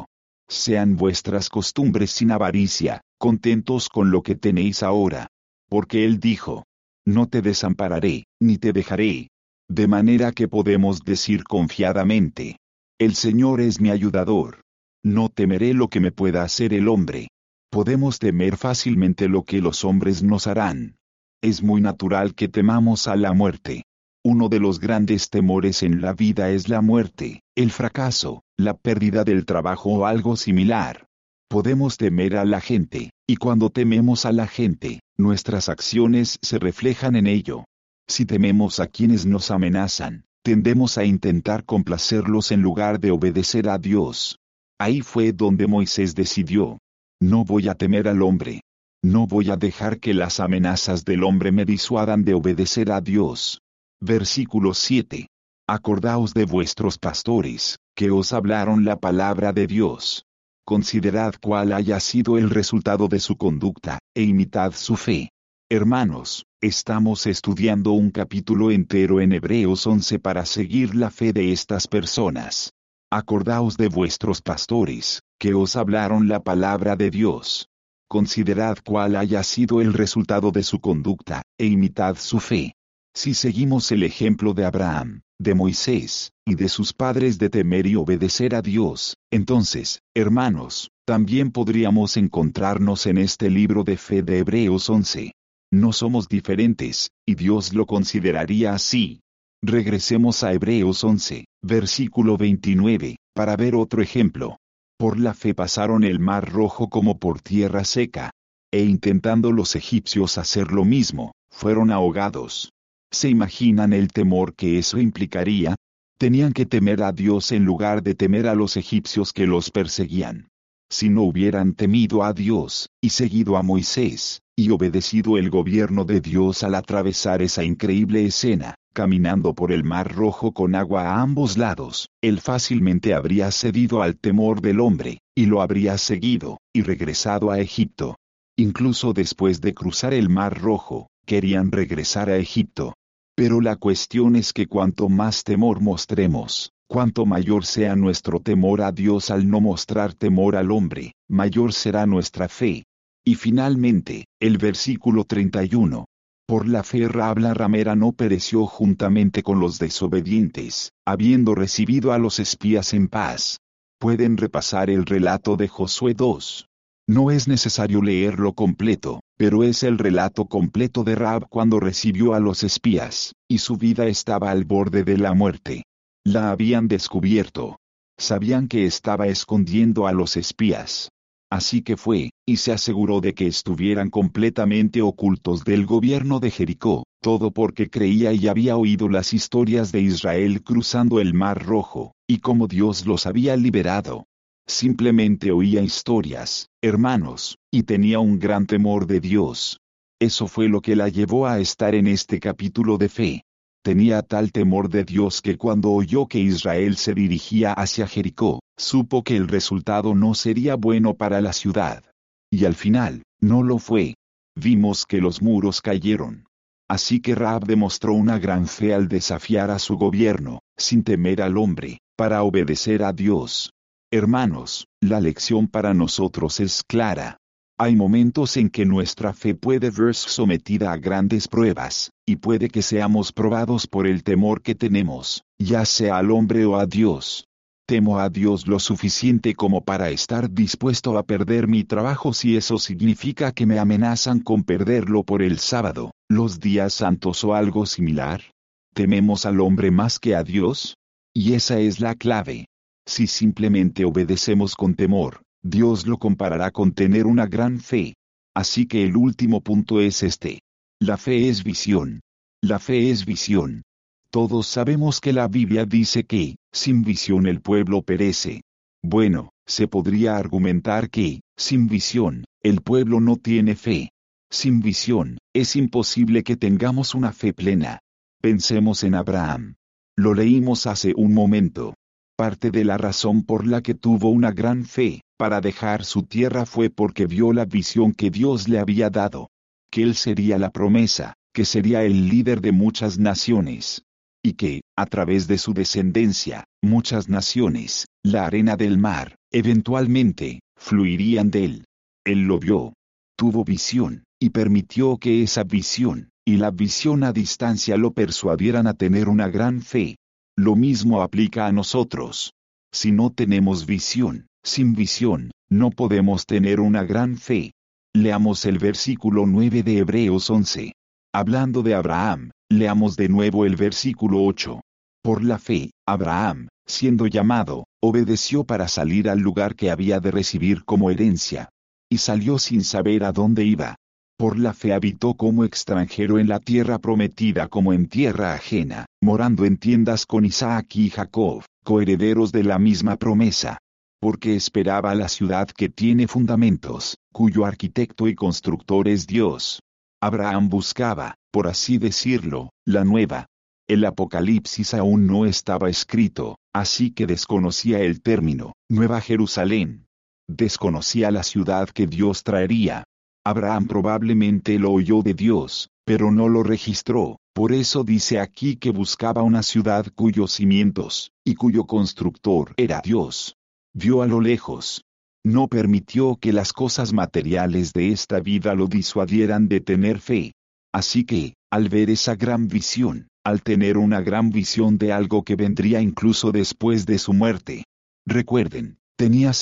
Sean vuestras costumbres sin avaricia, contentos con lo que tenéis ahora. Porque Él dijo, no te desampararé, ni te dejaré. De manera que podemos decir confiadamente, el Señor es mi ayudador. No temeré lo que me pueda hacer el hombre. Podemos temer fácilmente lo que los hombres nos harán. Es muy natural que temamos a la muerte. Uno de los grandes temores en la vida es la muerte, el fracaso, la pérdida del trabajo o algo similar. Podemos temer a la gente, y cuando tememos a la gente, nuestras acciones se reflejan en ello. Si tememos a quienes nos amenazan, tendemos a intentar complacerlos en lugar de obedecer a Dios. Ahí fue donde Moisés decidió: no voy a temer al hombre. No voy a dejar que las amenazas del hombre me disuadan de obedecer a Dios. Versículo 7. Acordaos de vuestros pastores, que os hablaron la palabra de Dios. Considerad cuál haya sido el resultado de su conducta, e imitad su fe. Hermanos, estamos estudiando un capítulo entero en Hebreos 11 para seguir la fe de estas personas. Acordaos de vuestros pastores, que os hablaron la palabra de Dios. Considerad cuál haya sido el resultado de su conducta, e imitad su fe. Si seguimos el ejemplo de Abraham, de Moisés, y de sus padres de temer y obedecer a Dios, entonces, hermanos, también podríamos encontrarnos en este libro de fe de Hebreos 11. No somos diferentes, y Dios lo consideraría así. Regresemos a Hebreos 11, versículo 29, para ver otro ejemplo. Por la fe pasaron el mar Rojo como por tierra seca, e intentando los egipcios hacer lo mismo, fueron ahogados. ¿Se imaginan el temor que eso implicaría? Tenían que temer a Dios en lugar de temer a los egipcios que los perseguían. Si no hubieran temido a Dios, y seguido a Moisés, y obedecido el gobierno de Dios al atravesar esa increíble escena, caminando por el mar Rojo con agua a ambos lados, él fácilmente habría cedido al temor del hombre, y lo habría seguido, y regresado a Egipto. Incluso después de cruzar el mar Rojo, querían regresar a Egipto. Pero la cuestión es que cuanto más temor mostremos, cuanto mayor sea nuestro temor a Dios al no mostrar temor al hombre, mayor será nuestra fe. Y finalmente, el versículo 31. Por la fe Rahab la ramera no pereció juntamente con los desobedientes, habiendo recibido a los espías en paz. Pueden repasar el relato de Josué 2. No es necesario leerlo completo, pero es el relato completo de Rahab cuando recibió a los espías, y su vida estaba al borde de la muerte. La habían descubierto. Sabían que estaba escondiendo a los espías. Así que fue, y se aseguró de que estuvieran completamente ocultos del gobierno de Jericó, todo porque creía y había oído las historias de Israel cruzando el mar Rojo, y cómo Dios los había liberado. Simplemente oía historias, hermanos, y tenía un gran temor de Dios. Eso fue lo que la llevó a estar en este capítulo de fe. Tenía tal temor de Dios que cuando oyó que Israel se dirigía hacia Jericó, supo que el resultado no sería bueno para la ciudad. Y al final, no lo fue. Vimos que los muros cayeron. Así que Rahab demostró una gran fe al desafiar a su gobierno, sin temer al hombre, para obedecer a Dios. Hermanos, la lección para nosotros es clara. Hay momentos en que nuestra fe puede verse sometida a grandes pruebas, y puede que seamos probados por el temor que tenemos, ya sea al hombre o a Dios. Temo a Dios lo suficiente como para estar dispuesto a perder mi trabajo si eso significa que me amenazan con perderlo por el sábado, los días santos o algo similar. ¿Tememos al hombre más que a Dios? Y esa es la clave. Si simplemente obedecemos con temor, Dios lo comparará con tener una gran fe. Así que el último punto es este. La fe es visión. La fe es visión. Todos sabemos que la Biblia dice que, sin visión el pueblo perece. Bueno, se podría argumentar que, sin visión, el pueblo no tiene fe. Sin visión, es imposible que tengamos una fe plena. Pensemos en Abraham. Lo leímos hace un momento. Parte de la razón por la que tuvo una gran fe, para dejar su tierra fue porque vio la visión que Dios le había dado. Que él sería la promesa, que sería el líder de muchas naciones. y que, a través de su descendencia, muchas naciones, la arena del mar, eventualmente, fluirían de él. Él lo vio. Tuvo visión, y permitió que esa visión, y la visión a distancia lo persuadieran a tener una gran fe. Lo mismo aplica a nosotros. Si no tenemos visión, sin visión, no podemos tener una gran fe. Leamos el versículo 9 de Hebreos 11. Hablando de Abraham, leamos de nuevo el versículo 8. Por la fe, Abraham, siendo llamado, obedeció para salir al lugar que había de recibir como herencia. Y salió sin saber a dónde iba. Por la fe habitó como extranjero en la tierra prometida como en tierra ajena, morando en tiendas con Isaac y Jacob, coherederos de la misma promesa. Porque esperaba la ciudad que tiene fundamentos, cuyo arquitecto y constructor es Dios. Abraham buscaba, por así decirlo, la nueva. El Apocalipsis aún no estaba escrito, así que desconocía el término, Nueva Jerusalén. Desconocía la ciudad que Dios traería. Abraham probablemente lo oyó de Dios, pero no lo registró, por eso dice aquí que buscaba una ciudad cuyos cimientos, y cuyo constructor era Dios. Vio a lo lejos. No permitió que las cosas materiales de esta vida lo disuadieran de tener fe. Así que, al ver esa gran visión, al tener una gran visión de algo que vendría incluso después de su muerte. Recuerden, tenía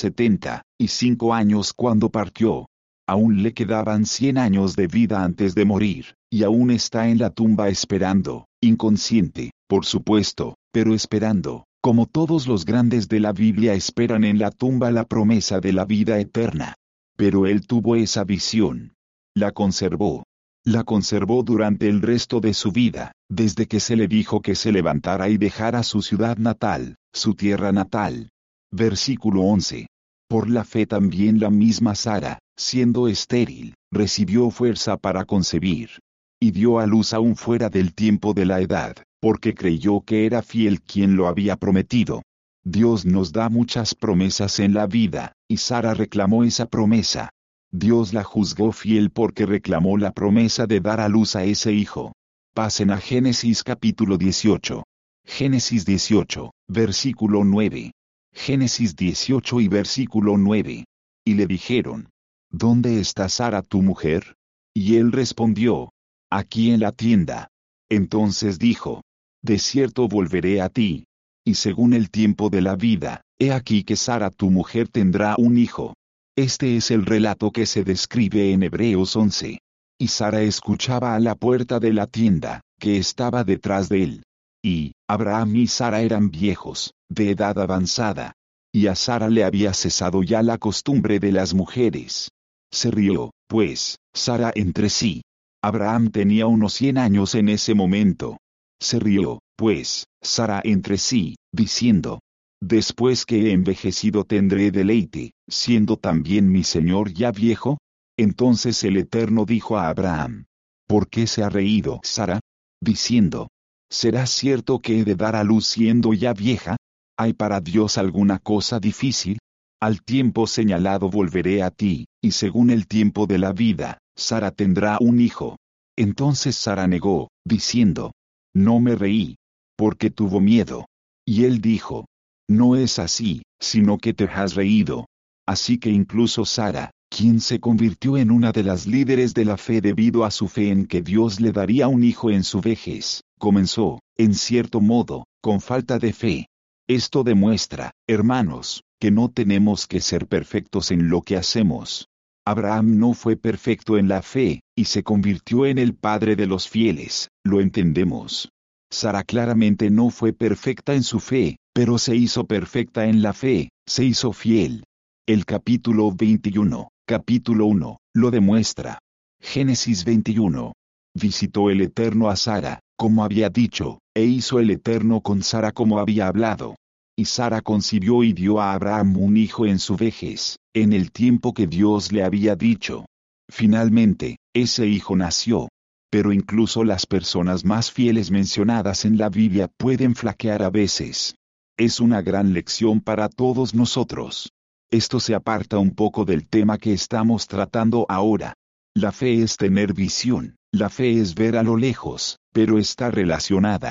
75 años cuando partió. Aún le quedaban 100 años de vida antes de morir, y aún está en la tumba esperando, inconsciente, por supuesto, pero esperando, como todos los grandes de la Biblia esperan en la tumba la promesa de la vida eterna. Pero él tuvo esa visión. La conservó. La conservó durante el resto de su vida, desde que se le dijo que se levantara y dejara su ciudad natal, su tierra natal. Versículo 11. Por la fe también la misma Sara, siendo estéril, recibió fuerza para concebir. Y dio a luz aún fuera del tiempo de la edad, porque creyó que era fiel quien lo había prometido. Dios nos da muchas promesas en la vida, y Sara reclamó esa promesa. Dios la juzgó fiel porque reclamó la promesa de dar a luz a ese hijo. Pasen a Génesis capítulo 18. Génesis 18, versículo 9. Génesis 18 y versículo 9. Y le dijeron, ¿dónde está Sara tu mujer? Y él respondió, aquí en la tienda. Entonces dijo, de cierto volveré a ti. Y según el tiempo de la vida, he aquí que Sara tu mujer tendrá un hijo. Este es el relato que se describe en Hebreos 11. Y Sara escuchaba a la puerta de la tienda, que estaba detrás de él. Y Abraham y Sara eran viejos, de edad avanzada. Y a Sara le había cesado ya la costumbre de las mujeres. Se rió, pues, Sara entre sí. Abraham tenía unos 100 años en ese momento. Se rió, pues, Sara entre sí, diciendo, después que he envejecido tendré deleite, siendo también mi señor ya viejo. Entonces el Eterno dijo a Abraham, ¿por qué se ha reído Sara? Diciendo, ¿será cierto que he de dar a luz siendo ya vieja? ¿Hay para Dios alguna cosa difícil? Al tiempo señalado volveré a ti, y según el tiempo de la vida, Sara tendrá un hijo. Entonces Sara negó, diciendo, no me reí, porque tuvo miedo. Y él dijo, no es así, sino que te has reído. Así que incluso Sara, quien se convirtió en una de las líderes de la fe debido a su fe en que Dios le daría un hijo en su vejez, comenzó, en cierto modo, con falta de fe. Esto demuestra, hermanos, que no tenemos que ser perfectos en lo que hacemos. Abraham no fue perfecto en la fe, y se convirtió en el padre de los fieles, lo entendemos. Sara claramente no fue perfecta en su fe, pero se hizo perfecta en la fe, se hizo fiel. El capítulo 21, capítulo 1, lo demuestra. Génesis 21. Visitó el Eterno a Sara, como había dicho, e hizo el Eterno con Sara como había hablado. Y Sara concibió y dio a Abraham un hijo en su vejez, en el tiempo que Dios le había dicho. Finalmente, ese hijo nació. Pero incluso las personas más fieles mencionadas en la Biblia pueden flaquear a veces. Es una gran lección para todos nosotros. Esto se aparta un poco del tema que estamos tratando ahora. La fe es tener visión, la fe es ver a lo lejos, pero está relacionada.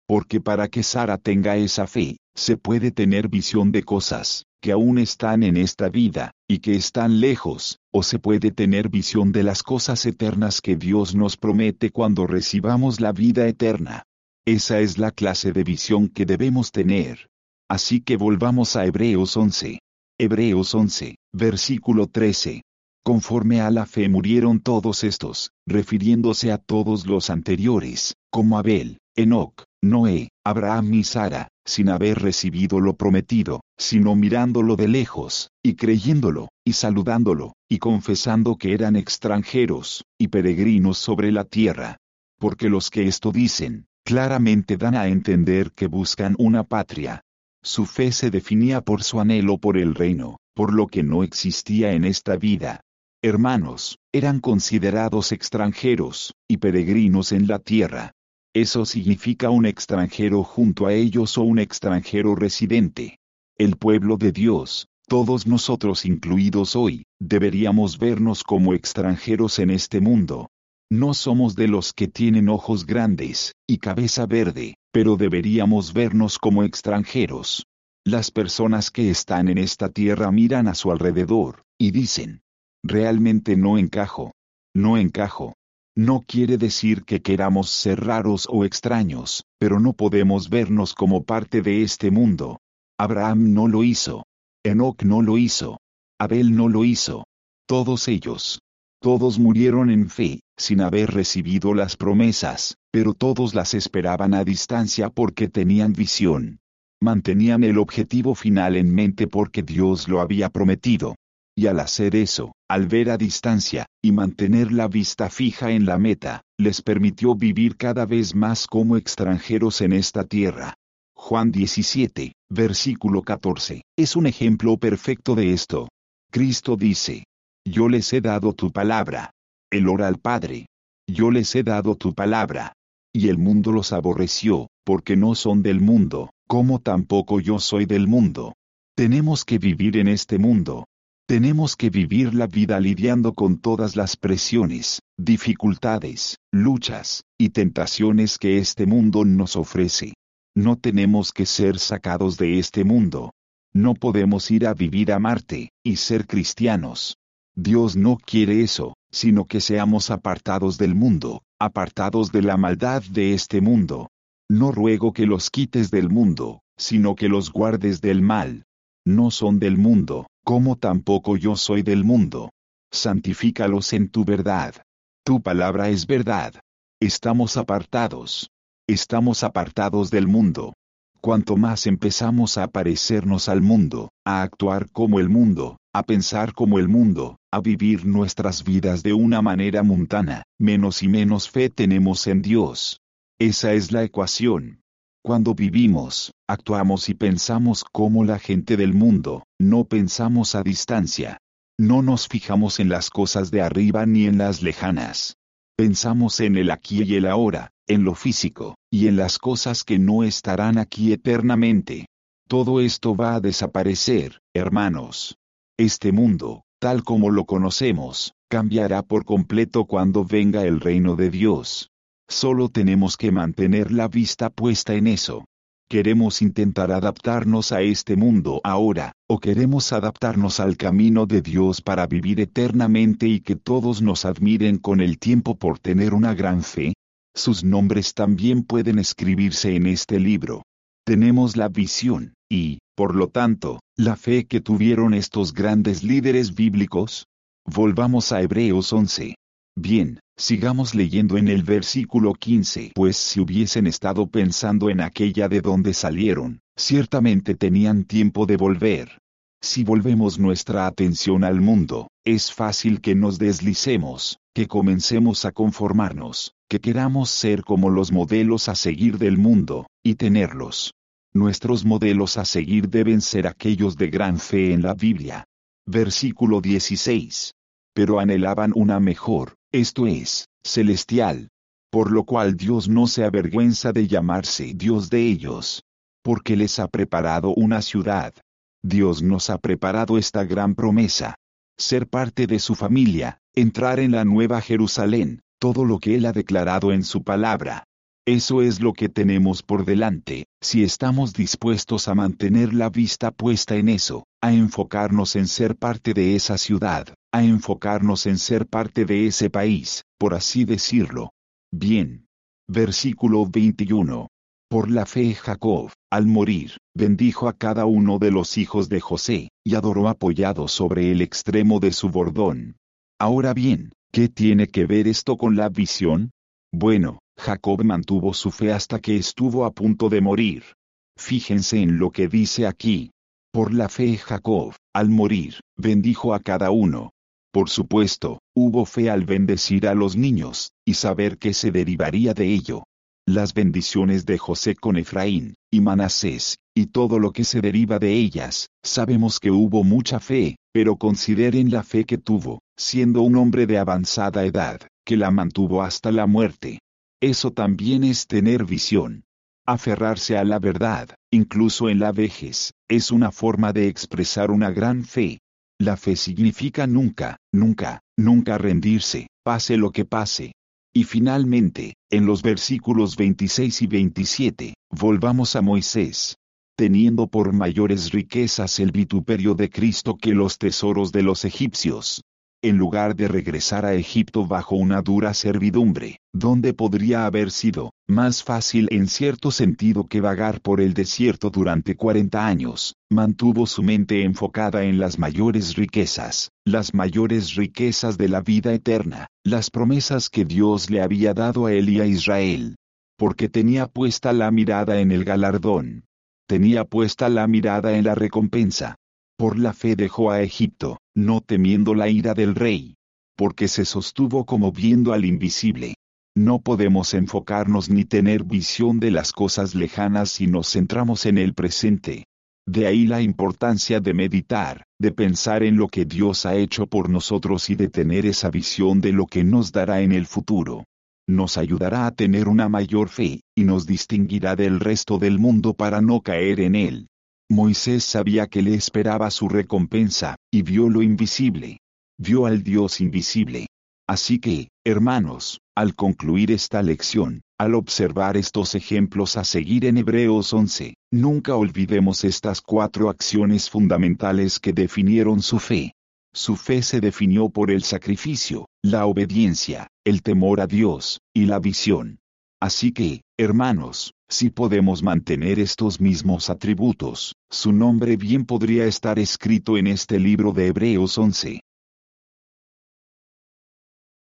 Porque para que Sara tenga esa fe, se puede tener visión de cosas que aún están en esta vida, y que están lejos, o se puede tener visión de las cosas eternas que Dios nos promete cuando recibamos la vida eterna. Esa es la clase de visión que debemos tener. Así que volvamos a Hebreos 11. Hebreos 11, versículo 13. Conforme a la fe murieron todos estos, refiriéndose a todos los anteriores, como Abel, Enoc, Noé, Abraham y Sara, sin haber recibido lo prometido, sino mirándolo de lejos, y creyéndolo, y saludándolo, y confesando que eran extranjeros, y peregrinos sobre la tierra. Porque los que esto dicen, claramente dan a entender que buscan una patria. Su fe se definía por su anhelo por el reino, por lo que no existía en esta vida. Hermanos, eran considerados extranjeros, y peregrinos en la tierra. Eso significa un extranjero junto a ellos o un extranjero residente. El pueblo de Dios, todos nosotros incluidos hoy, deberíamos vernos como extranjeros en este mundo. No somos de los que tienen ojos grandes y cabeza verde, pero deberíamos vernos como extranjeros. Las personas que están en esta tierra miran a su alrededor y dicen, realmente no encajo. No encajo. No quiere decir que queramos ser raros o extraños, pero no podemos vernos como parte de este mundo. Abraham no lo hizo. Enoc no lo hizo. Abel no lo hizo. Todos ellos. Todos murieron en fe, sin haber recibido las promesas, pero todos las esperaban a distancia porque tenían visión. Mantenían el objetivo final en mente porque Dios lo había prometido. Y al hacer eso, al ver a distancia, y mantener la vista fija en la meta, les permitió vivir cada vez más como extranjeros en esta tierra. Juan 17, versículo 14, es un ejemplo perfecto de esto. Cristo dice, yo les he dado tu palabra. Él ora al Padre. Yo les he dado tu palabra. Y el mundo los aborreció, porque no son del mundo, como tampoco yo soy del mundo. Tenemos que vivir en este mundo. Tenemos que vivir la vida lidiando con todas las presiones, dificultades, luchas y tentaciones que este mundo nos ofrece. No tenemos que ser sacados de este mundo. No podemos ir a vivir a Marte y ser cristianos. Dios no quiere eso, sino que seamos apartados del mundo, apartados de la maldad de este mundo. No ruego que los quites del mundo, sino que los guardes del mal. No son del mundo, como tampoco yo soy del mundo. Santifícalos en tu verdad. Tu palabra es verdad. Estamos apartados. Estamos apartados del mundo. Cuanto más empezamos a parecernos al mundo, a actuar como el mundo, a pensar como el mundo, a vivir nuestras vidas de una manera mundana, menos y menos fe tenemos en Dios. Esa es la ecuación. Cuando vivimos, actuamos y pensamos como la gente del mundo, no pensamos a distancia. No nos fijamos en las cosas de arriba ni en las lejanas. Pensamos en el aquí y el ahora, en lo físico, y en las cosas que no estarán aquí eternamente. Todo esto va a desaparecer, hermanos. Este mundo, tal como lo conocemos, cambiará por completo cuando venga el reino de Dios. Solo tenemos que mantener la vista puesta en eso. ¿Queremos intentar adaptarnos a este mundo ahora, o queremos adaptarnos al camino de Dios para vivir eternamente y que todos nos admiren con el tiempo por tener una gran fe? Sus nombres también pueden escribirse en este libro. Tenemos la visión, y, por lo tanto, la fe que tuvieron estos grandes líderes bíblicos. Volvamos a Hebreos 11. Bien, sigamos leyendo en el versículo 15. Pues si hubiesen estado pensando en aquella de donde salieron, ciertamente tenían tiempo de volver. Si volvemos nuestra atención al mundo, es fácil que nos deslicemos, que comencemos a conformarnos, que queramos ser como los modelos a seguir del mundo, y tenerlos. Nuestros modelos a seguir deben ser aquellos de gran fe en la Biblia. Versículo 16. Pero anhelaban una mejor, esto es, celestial. Por lo cual Dios no se avergüenza de llamarse Dios de ellos. Porque les ha preparado una ciudad. Dios nos ha preparado esta gran promesa. Ser parte de su familia, entrar en la nueva Jerusalén, todo lo que Él ha declarado en su palabra. Eso es lo que tenemos por delante, si estamos dispuestos a mantener la vista puesta en eso, a enfocarnos en ser parte de esa ciudad, a enfocarnos en ser parte de ese país, por así decirlo. Bien. Versículo 21. Por la fe Jacob, al morir, bendijo a cada uno de los hijos de José, y adoró apoyado sobre el extremo de su bordón. Ahora bien, ¿qué tiene que ver esto con la visión? Bueno, Jacob mantuvo su fe hasta que estuvo a punto de morir. Fíjense en lo que dice aquí. Por la fe Jacob, al morir, bendijo a cada uno. Por supuesto, hubo fe al bendecir a los niños, y saber qué se derivaría de ello. Las bendiciones de José con Efraín, y Manasés, y todo lo que se deriva de ellas, sabemos que hubo mucha fe, pero consideren la fe que tuvo, siendo un hombre de avanzada edad, que la mantuvo hasta la muerte. Eso también es tener visión. Aferrarse a la verdad, incluso en la vejez, es una forma de expresar una gran fe. La fe significa nunca, nunca, nunca rendirse, pase lo que pase. Y finalmente, en los versículos 26 y 27, volvamos a Moisés. Teniendo por mayores riquezas el vituperio de Cristo que los tesoros de los egipcios. En lugar de regresar a Egipto bajo una dura servidumbre, donde podría haber sido más fácil en cierto sentido que vagar por el desierto durante 40 años, mantuvo su mente enfocada en las mayores riquezas de la vida eterna, las promesas que Dios le había dado a él y a Israel. Porque tenía puesta la mirada en el galardón. Tenía puesta la mirada en la recompensa. Por la fe dejó a Egipto, no temiendo la ira del rey. Porque se sostuvo como viendo al invisible. No podemos enfocarnos ni tener visión de las cosas lejanas si nos centramos en el presente. De ahí la importancia de meditar, de pensar en lo que Dios ha hecho por nosotros y de tener esa visión de lo que nos dará en el futuro. Nos ayudará a tener una mayor fe, y nos distinguirá del resto del mundo para no caer en él. Moisés sabía que le esperaba su recompensa, y vio lo invisible. Vio al Dios invisible. Así que, hermanos, al concluir esta lección, al observar estos ejemplos a seguir en Hebreos 11, nunca olvidemos estas 4 acciones fundamentales que definieron su fe. Su fe se definió por el sacrificio, la obediencia, el temor a Dios, y la visión. Así que, hermanos, si podemos mantener estos mismos atributos, su nombre bien podría estar escrito en este libro de Hebreos 11.